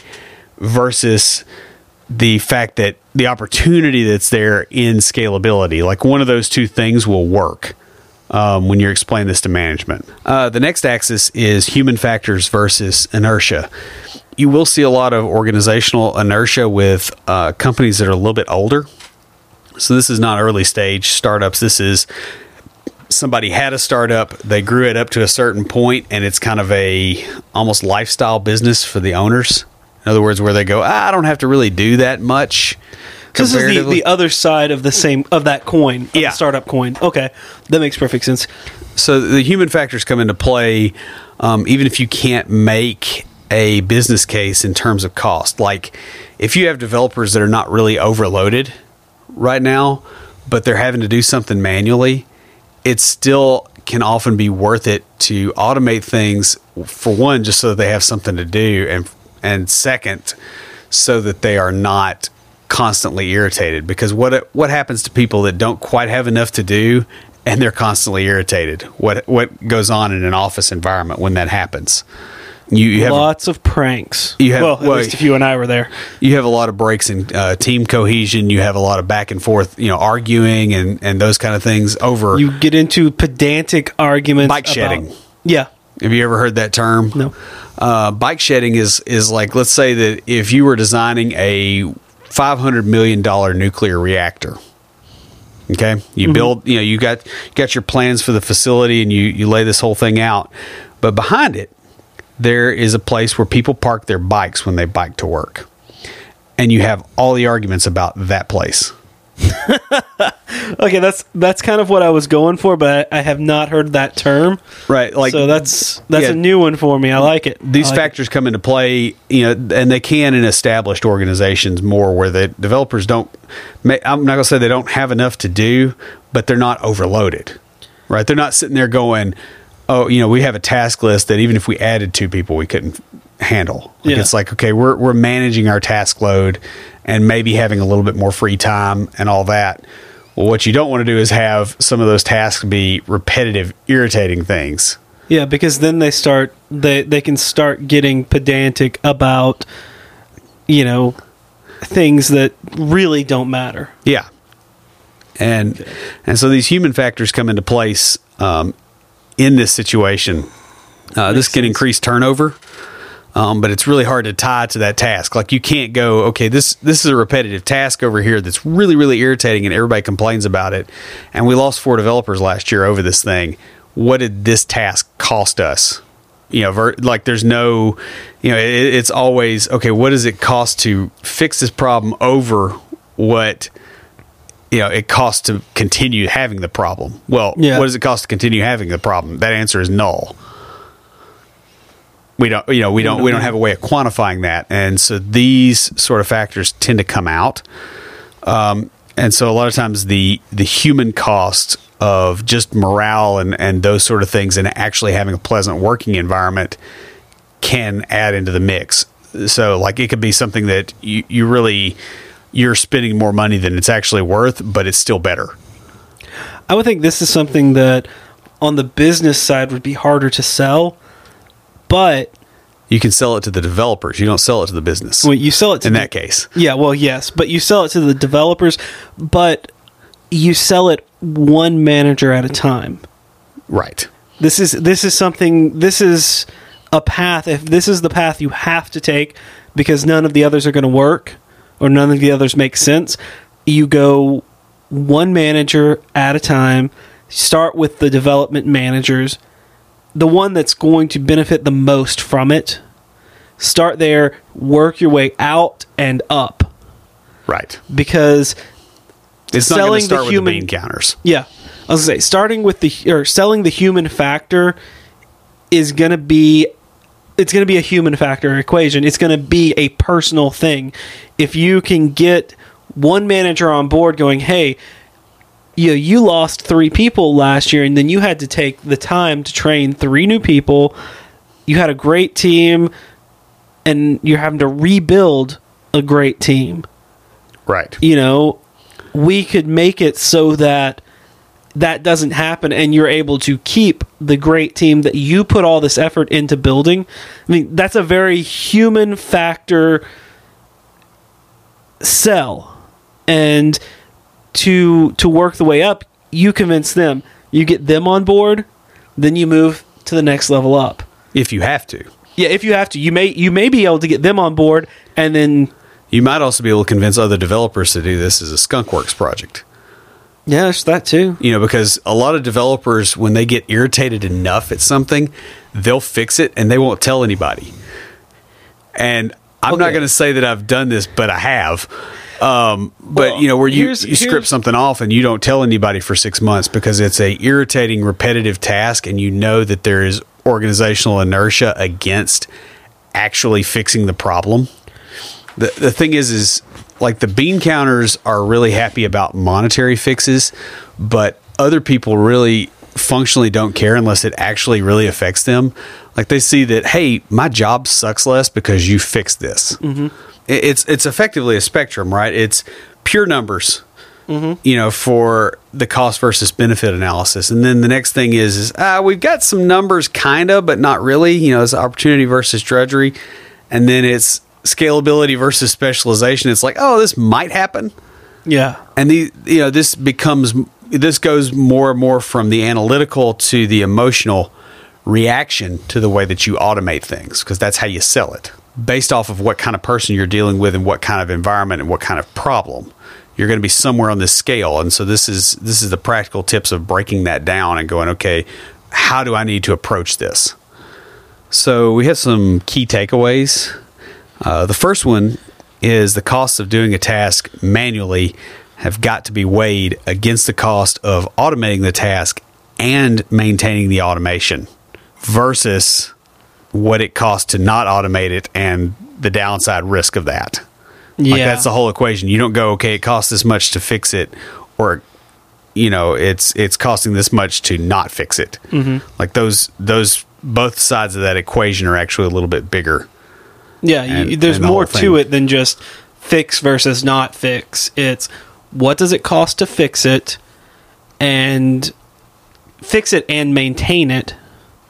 Speaker 2: versus the fact that the opportunity that's there in scalability. Like, one of those two things will work um, when you're explaining this to management. Uh, the next axis is human factors versus inertia. You will see a lot of organizational inertia with uh, companies that are a little bit older. So this is not early stage startups. This is somebody had a startup, they grew it up to a certain point, and it's kind of a almost lifestyle business for the owners. In other words, where they go, ah, I don't have to really do that much.
Speaker 1: This is the, the other side of the same of that coin, of
Speaker 2: yeah,
Speaker 1: the startup coin. Okay, that makes perfect sense.
Speaker 2: So the human factors come into play, um, even if you can't make a business case in terms of cost. Like, if you have developers that are not really overloaded right now, but they're having to do something manually, it still can often be worth it to automate things, for one, just so that they have something to do, and and second, so that they are not constantly irritated. Because what what happens to people that don't quite have enough to do and they're constantly irritated? What what goes on in an office environment when that happens? You, you have
Speaker 1: lots of pranks.
Speaker 2: You have,
Speaker 1: well, at
Speaker 2: well,
Speaker 1: least if you and I were there.
Speaker 2: You have a lot of breaks in uh, team cohesion. You have a lot of back and forth, you know, arguing and, and those kind of things over.
Speaker 1: You get into pedantic arguments.
Speaker 2: Bike shedding.
Speaker 1: About, yeah.
Speaker 2: Have you ever heard that term?
Speaker 1: No.
Speaker 2: Uh, bike shedding is is like, let's say that if you were designing a five hundred million dollars nuclear reactor. Okay, you mm-hmm. build, you know, you got you got your plans for the facility, and you you lay this whole thing out, but behind it, there is a place where people park their bikes when they bike to work. And you have all the arguments about that place.
Speaker 1: Okay, that's that's kind of what I was going for, but I, I have not heard that term.
Speaker 2: Right, like,
Speaker 1: so that's that's
Speaker 2: yeah,
Speaker 1: a new one for me. I like it.
Speaker 2: These
Speaker 1: like
Speaker 2: factors it. come into play, you know, and they can in established organizations more, where the developers don't. I'm not going to say they don't have enough to do, but they're not overloaded. Right, they're not sitting there going, oh, you know, we have a task list that even if we added two people, we couldn't handle. Like,
Speaker 1: yeah.
Speaker 2: It's like, okay, we're we're managing our task load and maybe having a little bit more free time and all that. Well, what you don't want to do is have some of those tasks be repetitive, irritating things.
Speaker 1: Yeah, because then they start they they can start getting pedantic about, you know, things that really don't matter.
Speaker 2: Yeah. And okay. and so these human factors come into place um, in this situation. Uh, this can sense. increase turnover, um, but it's really hard to tie to that task. Like you can't go, okay, this this is a repetitive task over here that's really, really irritating and everybody complains about it. And we lost four developers last year over this thing. What did this task cost us? You know, ver- like there's no, you know, it, it's always, okay, what does it cost to fix this problem over what, you know, it costs to continue having the problem? Well, yeah. What does it cost to continue having the problem? That answer is null. We don't, you know, we don't, we don't have a way of quantifying that. And so these sort of factors tend to come out. Um, and so a lot of times the, the human cost of just morale and, and those sort of things and actually having a pleasant working environment can add into the mix. So like it could be something that you, you really, you're spending more money than it's actually worth, but it's still better.
Speaker 1: I would think this is something that on the business side would be harder to sell, but
Speaker 2: you can sell it to the developers. You don't sell it to the business.
Speaker 1: Well, you sell it to
Speaker 2: in
Speaker 1: the,
Speaker 2: that case.
Speaker 1: Yeah, well, yes, but you sell it to the developers, but you sell it one manager at a time.
Speaker 2: Right.
Speaker 1: This is this is something. This is a path. If this is the path you have to take because none of the others are going to work or none of the others make sense, you go one manager at a time. Start with the development managers, the one that's going to benefit the most from it. Start there, work your way out and up.
Speaker 2: Right.
Speaker 1: Because
Speaker 2: it's not going to start the human, with the bean counters.
Speaker 1: Yeah. I was going to say, starting with the, or selling the human factor is going to be, it's going to be a human factor equation. It's going to be a personal thing. If you can get one manager on board going, hey, you know, you lost three people last year, and then you had to take the time to train three new people. You had a great team, and you're having to rebuild a great team.
Speaker 2: Right.
Speaker 1: You know, we could make it so that that doesn't happen, and you're able to keep the great team that you put all this effort into building. I mean, that's a very human factor sell. And to to work the way up, you convince them. You get them on board, then you move to the next level up.
Speaker 2: If you have to.
Speaker 1: Yeah, if you have to. You may you may be able to get them on board, and then
Speaker 2: you might also be able to convince other developers to do this as a skunkworks project.
Speaker 1: Yeah, there's that too.
Speaker 2: You know, because a lot of developers, when they get irritated enough at something, they'll fix it and they won't tell anybody. And I'm okay. not going to say that I've done this, but I have. Um, but well, you know, where you, you script something off and you don't tell anybody for six months because it's a irritating, repetitive task, and you know that there is organizational inertia against actually fixing the problem. The the thing is, is like the bean counters are really happy about monetary fixes, but other people really functionally don't care unless it actually really affects them. Like they see that, hey, my job sucks less because you fixed this. Mm-hmm. It's it's effectively a spectrum, right? It's pure numbers, mm-hmm. you know, for the cost versus benefit analysis. And then the next thing is, is uh, we've got some numbers kind of, but not really. You know, it's opportunity versus drudgery. And then it's scalability versus specialization. It's like, oh, this might happen.
Speaker 1: Yeah.
Speaker 2: And the you know, this becomes, this goes more and more from the analytical to the emotional reaction to the way that you automate things, because that's how you sell it. Based off of what kind of person you're dealing with and what kind of environment and what kind of problem, you're going to be somewhere on this scale. And so this is this is the practical tips of breaking that down and going, okay, how do I need to approach this? So we have some key takeaways. Uh, the first one is the costs of doing a task manually have got to be weighed against the cost of automating the task and maintaining the automation versus what it costs to not automate it and the downside risk of that. Yeah. Like that's the whole equation. You don't go, okay, it costs this much to fix it, or, you know, it's it's costing this much to not fix it. Mm-hmm. Like those, those both sides of that equation are actually a little bit bigger.
Speaker 1: Yeah, and, you, there's and the more to it than just fix versus not fix. It's what does it cost to fix it, and fix it and maintain it,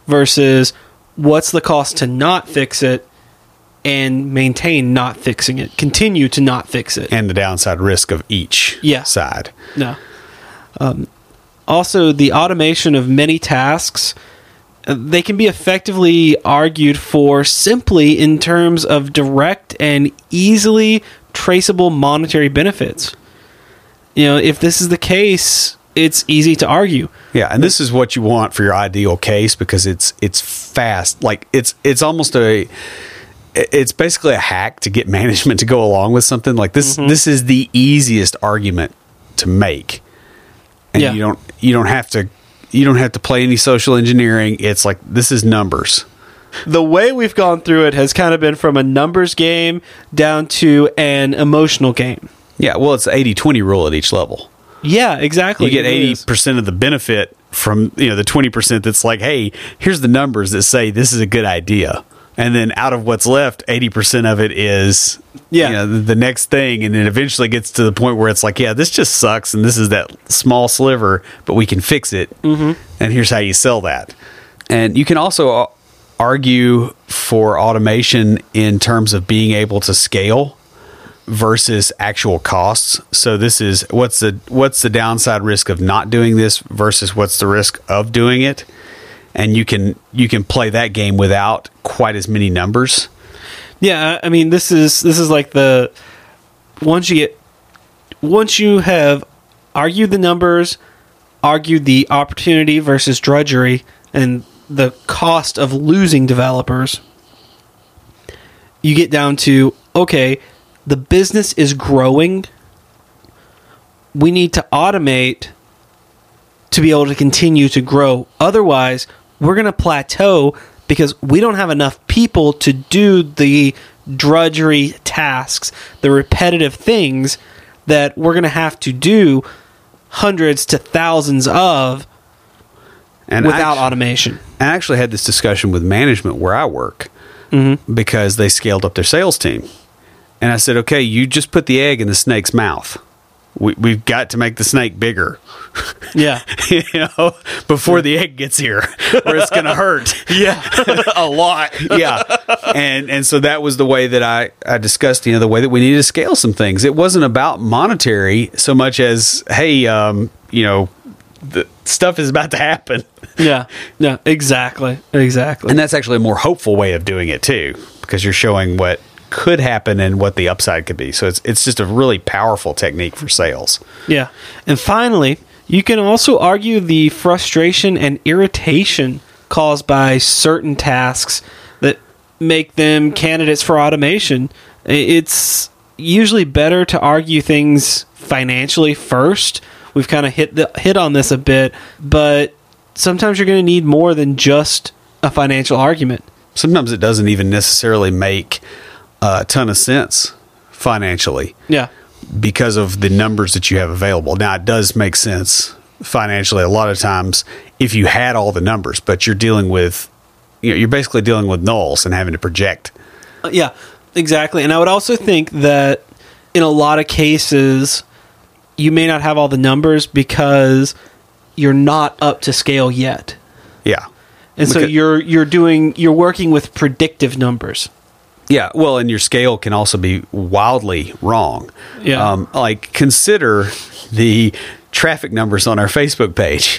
Speaker 1: versus what's the cost to not fix it and maintain not fixing it, continue to not fix it.
Speaker 2: And the downside risk of each
Speaker 1: yeah.
Speaker 2: side.
Speaker 1: No. Um, also, the automation of many tasks, uh, they can be effectively argued for simply in terms of direct and easily traceable monetary benefits. You know, if this is the case, it's easy to argue.
Speaker 2: Yeah, and this is what you want for your ideal case because it's it's fast. Like it's it's almost a it's basically a hack to get management to go along with something like this. Mm-hmm. This is the easiest argument to make, and yeah. you don't you don't have to you don't have to play any social engineering. It's like this is numbers.
Speaker 1: The way we've gone through it has kind of been from a numbers game down to an emotional game.
Speaker 2: Yeah, well, it's the eighty twenty rule at each level.
Speaker 1: Yeah, exactly.
Speaker 2: You get eighty percent of the benefit from you know the twenty percent that's like, hey, here's the numbers that say this is a good idea. And then out of what's left, eighty percent of it is yeah. you know, the, the next thing. And then eventually gets to the point where it's like, yeah, this just sucks. And this is that small sliver, but we can fix it. Mm-hmm. And here's how you sell that. And you can also argue for automation in terms of being able to scale versus actual costs. So this is what's the what's the downside risk of not doing this versus what's the risk of doing it. And you can you can play that game without quite as many numbers.
Speaker 1: Yeah, I mean this is this is like the once you get once you have argued the numbers, argued the opportunity versus drudgery, and the cost of losing developers, you get down to okay, the business is growing. We need to automate to be able to continue to grow. Otherwise, we're going to plateau because we don't have enough people to do the drudgery tasks, the repetitive things that we're going to have to do hundreds to thousands of and without
Speaker 2: actually,
Speaker 1: automation.
Speaker 2: I actually had this discussion with management where I work mm-hmm. because they scaled up their sales team. And I said, okay, you just put the egg in the snake's mouth. We, we've got to make the snake bigger.
Speaker 1: Yeah.
Speaker 2: you know, before the egg gets here, or it's going to hurt.
Speaker 1: Yeah.
Speaker 2: A lot. Yeah. And and so that was the way that I, I discussed, you know, the way that we needed to scale some things. It wasn't about monetary so much as, hey, um, you know, the stuff is about to happen.
Speaker 1: Yeah. Yeah, exactly. Exactly.
Speaker 2: And that's actually a more hopeful way of doing it too, because you're showing what could happen and what the upside could be. So it's it's just a really powerful technique for sales.
Speaker 1: Yeah. And finally, you can also argue the frustration and irritation caused by certain tasks that make them candidates for automation. It's usually better to argue things financially first. We've kind of hit the, hit on this a bit, but sometimes you're going to need more than just a financial argument.
Speaker 2: Sometimes it doesn't even necessarily make a ton of sense financially.
Speaker 1: Yeah.
Speaker 2: Because of the numbers that you have available. Now, it does make sense financially a lot of times if you had all the numbers, but you're dealing with, you know, you're basically dealing with nulls and having to project.
Speaker 1: Uh, yeah, exactly. And I would also think that in a lot of cases, you may not have all the numbers because you're not up to scale yet.
Speaker 2: Yeah.
Speaker 1: And so
Speaker 2: because, you're
Speaker 1: you're doing you're working with predictive numbers.
Speaker 2: Yeah, well, and your scale can also be wildly wrong.
Speaker 1: Yeah.
Speaker 2: Um, like, consider the traffic numbers on our Facebook page.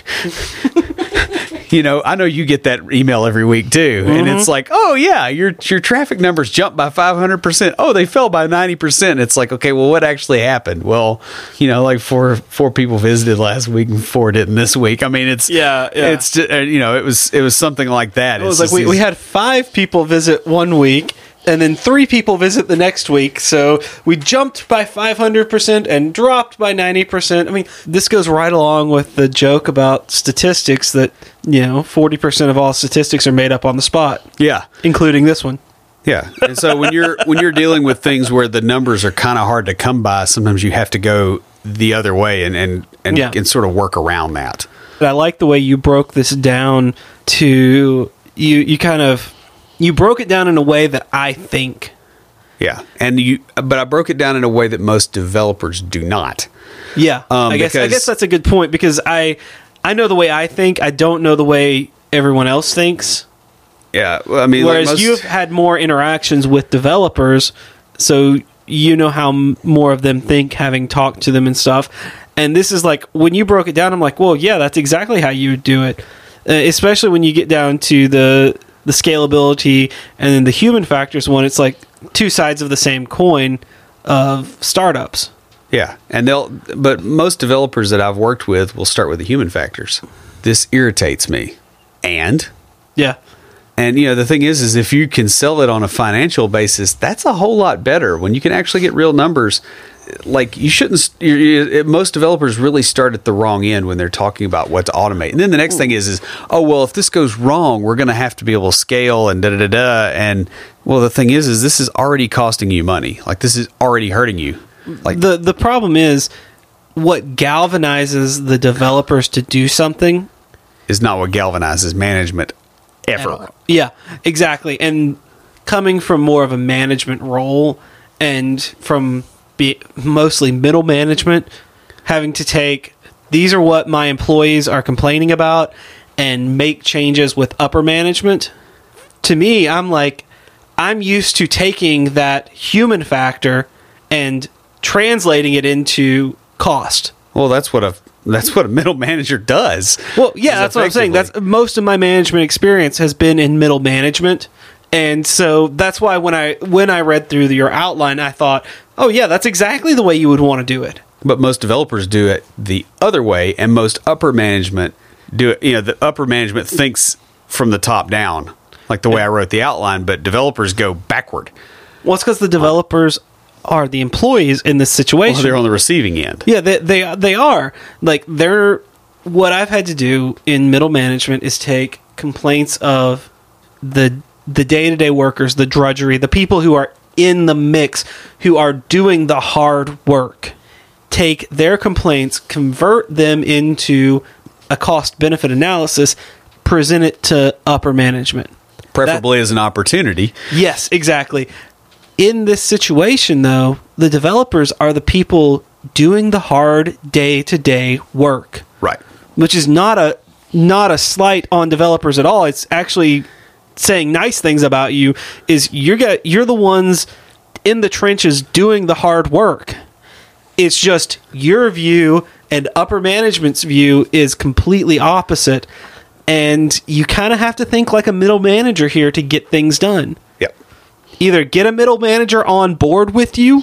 Speaker 2: You know, I know you get that email every week, too. Mm-hmm. And it's like, oh, yeah, your your traffic numbers jumped by five hundred percent. Oh, they fell by ninety percent. It's like, okay, well, what actually happened? Well, you know, like four four people visited last week and four didn't this week. I mean, it's,
Speaker 1: yeah, yeah.
Speaker 2: it's just, you know, it was, it was something like that.
Speaker 1: It was it's like we, we had five people visit one week. And then three people visit the next week. So we jumped by five hundred percent and dropped by ninety percent. I mean, this goes right along with the joke about statistics that, you know, forty percent of all statistics are made up on the spot.
Speaker 2: Yeah.
Speaker 1: Including this one.
Speaker 2: Yeah. And so when you're when you're dealing with things where the numbers are kind of hard to come by, sometimes you have to go the other way and, and, and, yeah. and sort of work around that.
Speaker 1: But I like the way you broke this down to, you, you kind of, You broke it down in a way that I think.
Speaker 2: Yeah, and you, but I broke it down in a way that most developers do not.
Speaker 1: Yeah, um, I guess I guess that's a good point because I I know the way I think. I don't know the way everyone else thinks.
Speaker 2: Yeah, well, I mean,
Speaker 1: Whereas
Speaker 2: like most,
Speaker 1: you've had more interactions with developers, so you know how m- more of them think, having talked to them and stuff. And this is like, when you broke it down, I'm like, well, yeah, that's exactly how you would do it. Uh, especially when you get down to the the scalability and then the human factors one, it's like two sides of the same coin of startups.
Speaker 2: Yeah, and they'll. But most developers that I've worked with will start with the human factors. This irritates me, and
Speaker 1: Yeah.
Speaker 2: and you know the thing is, is if you can sell it on a financial basis, that's a whole lot better. When you can actually get real numbers, like you shouldn't. You're, you most developers really start at the wrong end when they're talking about what to automate, and then the next thing is, is oh well, if this goes wrong, we're going to have to be able to scale and da da da da. And well, the thing is, is this is already costing you money. Like this is already hurting you. Like
Speaker 1: the the problem is, what galvanizes the developers to do something
Speaker 2: is not what galvanizes management ever.
Speaker 1: Yeah, exactly. And coming from more of a management role and from be mostly middle management, having to take, these are what my employees are complaining about, and make changes with upper management. To me, I'm like, I'm used to taking that human factor and translating it into cost.
Speaker 2: Well, that's what a that's what a middle manager does.
Speaker 1: Well, yeah, that's what I'm saying. That's most of my management experience has been in middle management, and so that's why when I when I read through your outline, I thought, oh yeah, that's exactly the way you would want to do it.
Speaker 2: But most developers do it the other way, and most upper management do it. You know, the upper management thinks from the top down, like the way I wrote the outline, but developers go backward.
Speaker 1: Well, it's because the developers are the employees in this situation.
Speaker 2: Well, they're on the receiving end.
Speaker 1: Yeah, they they they are. Like they're what I've had to do in middle management is take complaints of the the day-to-day workers, the drudgery, the people who are in the mix, who are doing the hard work. Take their complaints, convert them into a cost-benefit analysis, present it to upper management.
Speaker 2: Preferably that, as an opportunity.
Speaker 1: Yes, exactly. In this situation, though, the developers are the people doing the hard day-to-day work.
Speaker 2: Right.
Speaker 1: Which is not a not a slight on developers at all. It's actually saying nice things about you. Is you're get, you're the ones in the trenches doing the hard work. It's just your view and upper management's view is completely opposite, and you kind of have to think like a middle manager here to get things done.
Speaker 2: Yep.
Speaker 1: Either get a middle manager on board with you,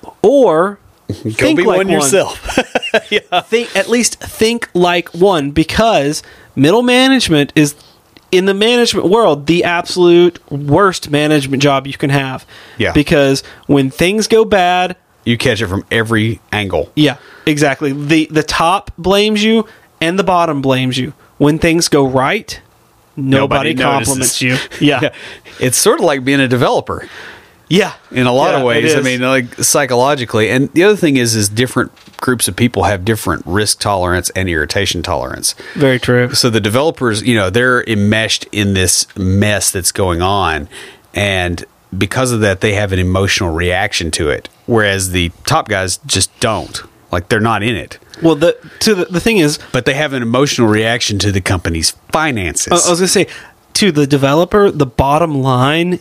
Speaker 1: or
Speaker 2: Go
Speaker 1: think
Speaker 2: be
Speaker 1: like
Speaker 2: one,
Speaker 1: one
Speaker 2: yourself.
Speaker 1: yeah. Think at least think like one, because middle management is in the management world the absolute worst management job you can have.
Speaker 2: Yeah.
Speaker 1: Because when things go bad,
Speaker 2: you catch it from every angle.
Speaker 1: Yeah, exactly. The the top blames you and the bottom blames you. When things go right, nobody, nobody compliments you. Yeah.
Speaker 2: yeah. It's sort of like being a developer.
Speaker 1: Yeah.
Speaker 2: In a lot
Speaker 1: yeah,
Speaker 2: of ways. I mean, like psychologically. And the other thing is, is different groups of people have different risk tolerance and irritation tolerance.
Speaker 1: Very true.
Speaker 2: So the developers, you know, they're enmeshed in this mess that's going on. And because of that, they have an emotional reaction to it. Whereas the top guys just don't. Like, they're not in it.
Speaker 1: Well, the to the, the thing is...
Speaker 2: But they have an emotional reaction to the company's finances.
Speaker 1: I, I was going to say, to the developer, the bottom line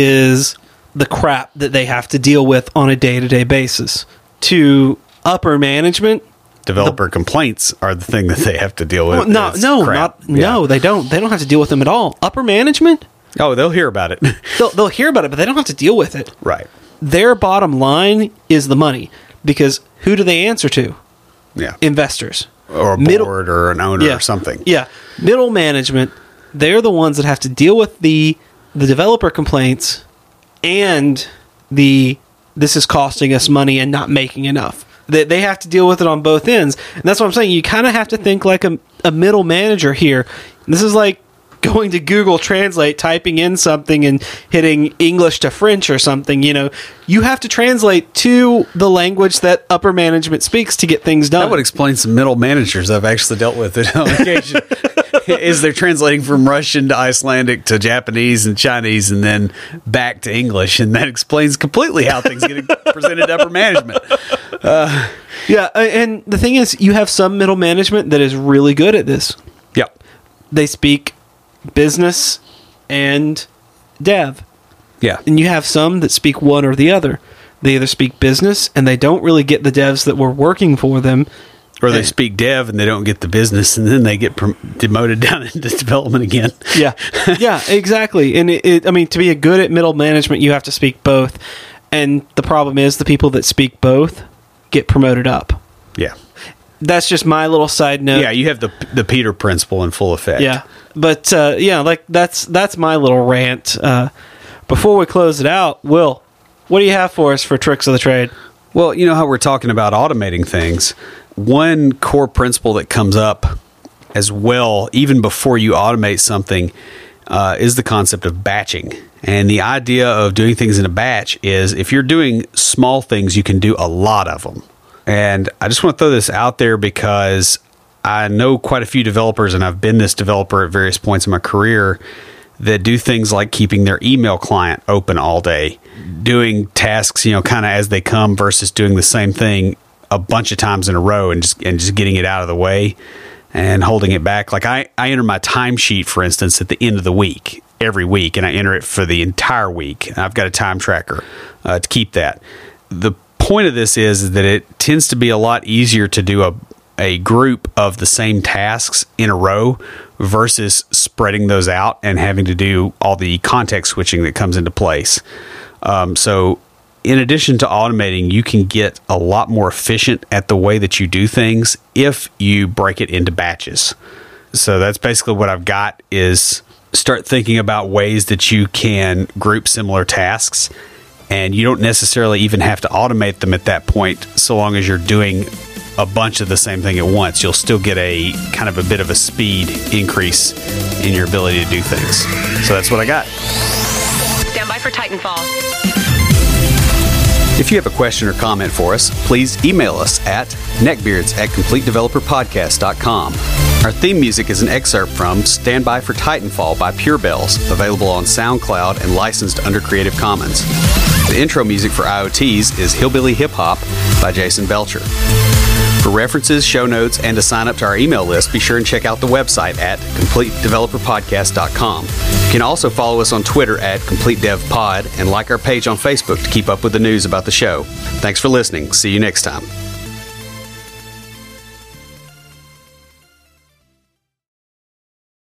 Speaker 1: is the crap that they have to deal with on a day-to-day basis. To upper management...
Speaker 2: Developer the, complaints are the thing that they have to deal with.
Speaker 1: Well, no, no, not, yeah. no, they don't. They don't have to deal with them at all. Upper management...
Speaker 2: Oh, they'll hear about it.
Speaker 1: they'll, they'll hear about it, but they don't have to deal with it.
Speaker 2: Right.
Speaker 1: Their bottom line is the money. Because who do they answer to?
Speaker 2: Yeah.
Speaker 1: Investors.
Speaker 2: Or a
Speaker 1: Middle,
Speaker 2: board or an owner
Speaker 1: yeah,
Speaker 2: or something.
Speaker 1: Yeah. Middle management, they're the ones that have to deal with the the developer complaints and the this is costing us money and not making enough. They, they have to deal with it on both ends. And that's what I'm saying. You kind of have to think like a, a middle manager here. This is like going to Google Translate, typing in something and hitting English to French or something. You know, you have to translate to the language that upper management speaks to get things done.
Speaker 2: That would explain some middle managers I've actually dealt with on occasion. Is they're translating from Russian to Icelandic to Japanese and Chinese and then back to English, and that explains completely how things get presented to upper management.
Speaker 1: Uh, yeah, and the thing is, you have some middle management that is really good at this.
Speaker 2: Yep.
Speaker 1: They speak business and dev.
Speaker 2: Yeah.
Speaker 1: And you have some that speak one or the other. They either speak business and they don't really get the devs that were working for them.
Speaker 2: Or they and, speak dev and they don't get the business, and then they get prom- demoted down into development again.
Speaker 1: Yeah. Yeah, exactly. And it, it, I mean, to be a good at middle management, you have to speak both. And the problem is the people that speak both get promoted up.
Speaker 2: Yeah.
Speaker 1: That's just my little side note.
Speaker 2: Yeah, you have the the Peter principle in full effect.
Speaker 1: Yeah. But, uh, yeah, like, that's that's my little rant. Uh, before we close it out, Will, what do you have for us for tricks of the trade?
Speaker 2: Well, you know how we're talking about automating things. One core principle that comes up as well, even before you automate something, uh, is the concept of batching. And the idea of doing things in a batch is if you're doing small things, you can do a lot of them. And I just want to throw this out there because I know quite a few developers, and I've been this developer at various points in my career, that do things like keeping their email client open all day, doing tasks, you know, kind of as they come versus doing the same thing a bunch of times in a row and just and just getting it out of the way and holding it back. Like I, I enter my timesheet, for instance, at the end of the week, every week, and I enter it for the entire week. And I've got a time tracker uh, to keep that. The point of this is, is that it tends to be a lot easier to do a a group of the same tasks in a row versus spreading those out and having to do all the context switching that comes into place. Um, so in addition to automating, you can get a lot more efficient at the way that you do things if you break it into batches. So that's basically what I've got, is start thinking about ways that you can group similar tasks, and you don't necessarily even have to automate them at that point, so long as you're doing a bunch of the same thing at once. You'll still get a kind of a bit of a speed increase in your ability to do things. So that's what I got.
Speaker 3: Stand by for Titanfall.
Speaker 2: If you have a question or comment for us, please email us at neckbeards at complete developer podcast dot com. Our theme music is an excerpt from Stand By for Titanfall by Pure Bells, available on SoundCloud and licensed under Creative Commons. The intro music for I O Ts is Hillbilly Hip Hop by Jason Belcher. For references, show notes, and to sign up to our email list, be sure and check out the website at complete developer podcast dot com. You can also follow us on Twitter at complete dev pod and like our page on Facebook to keep up with the news about the show. Thanks for listening. See you next time.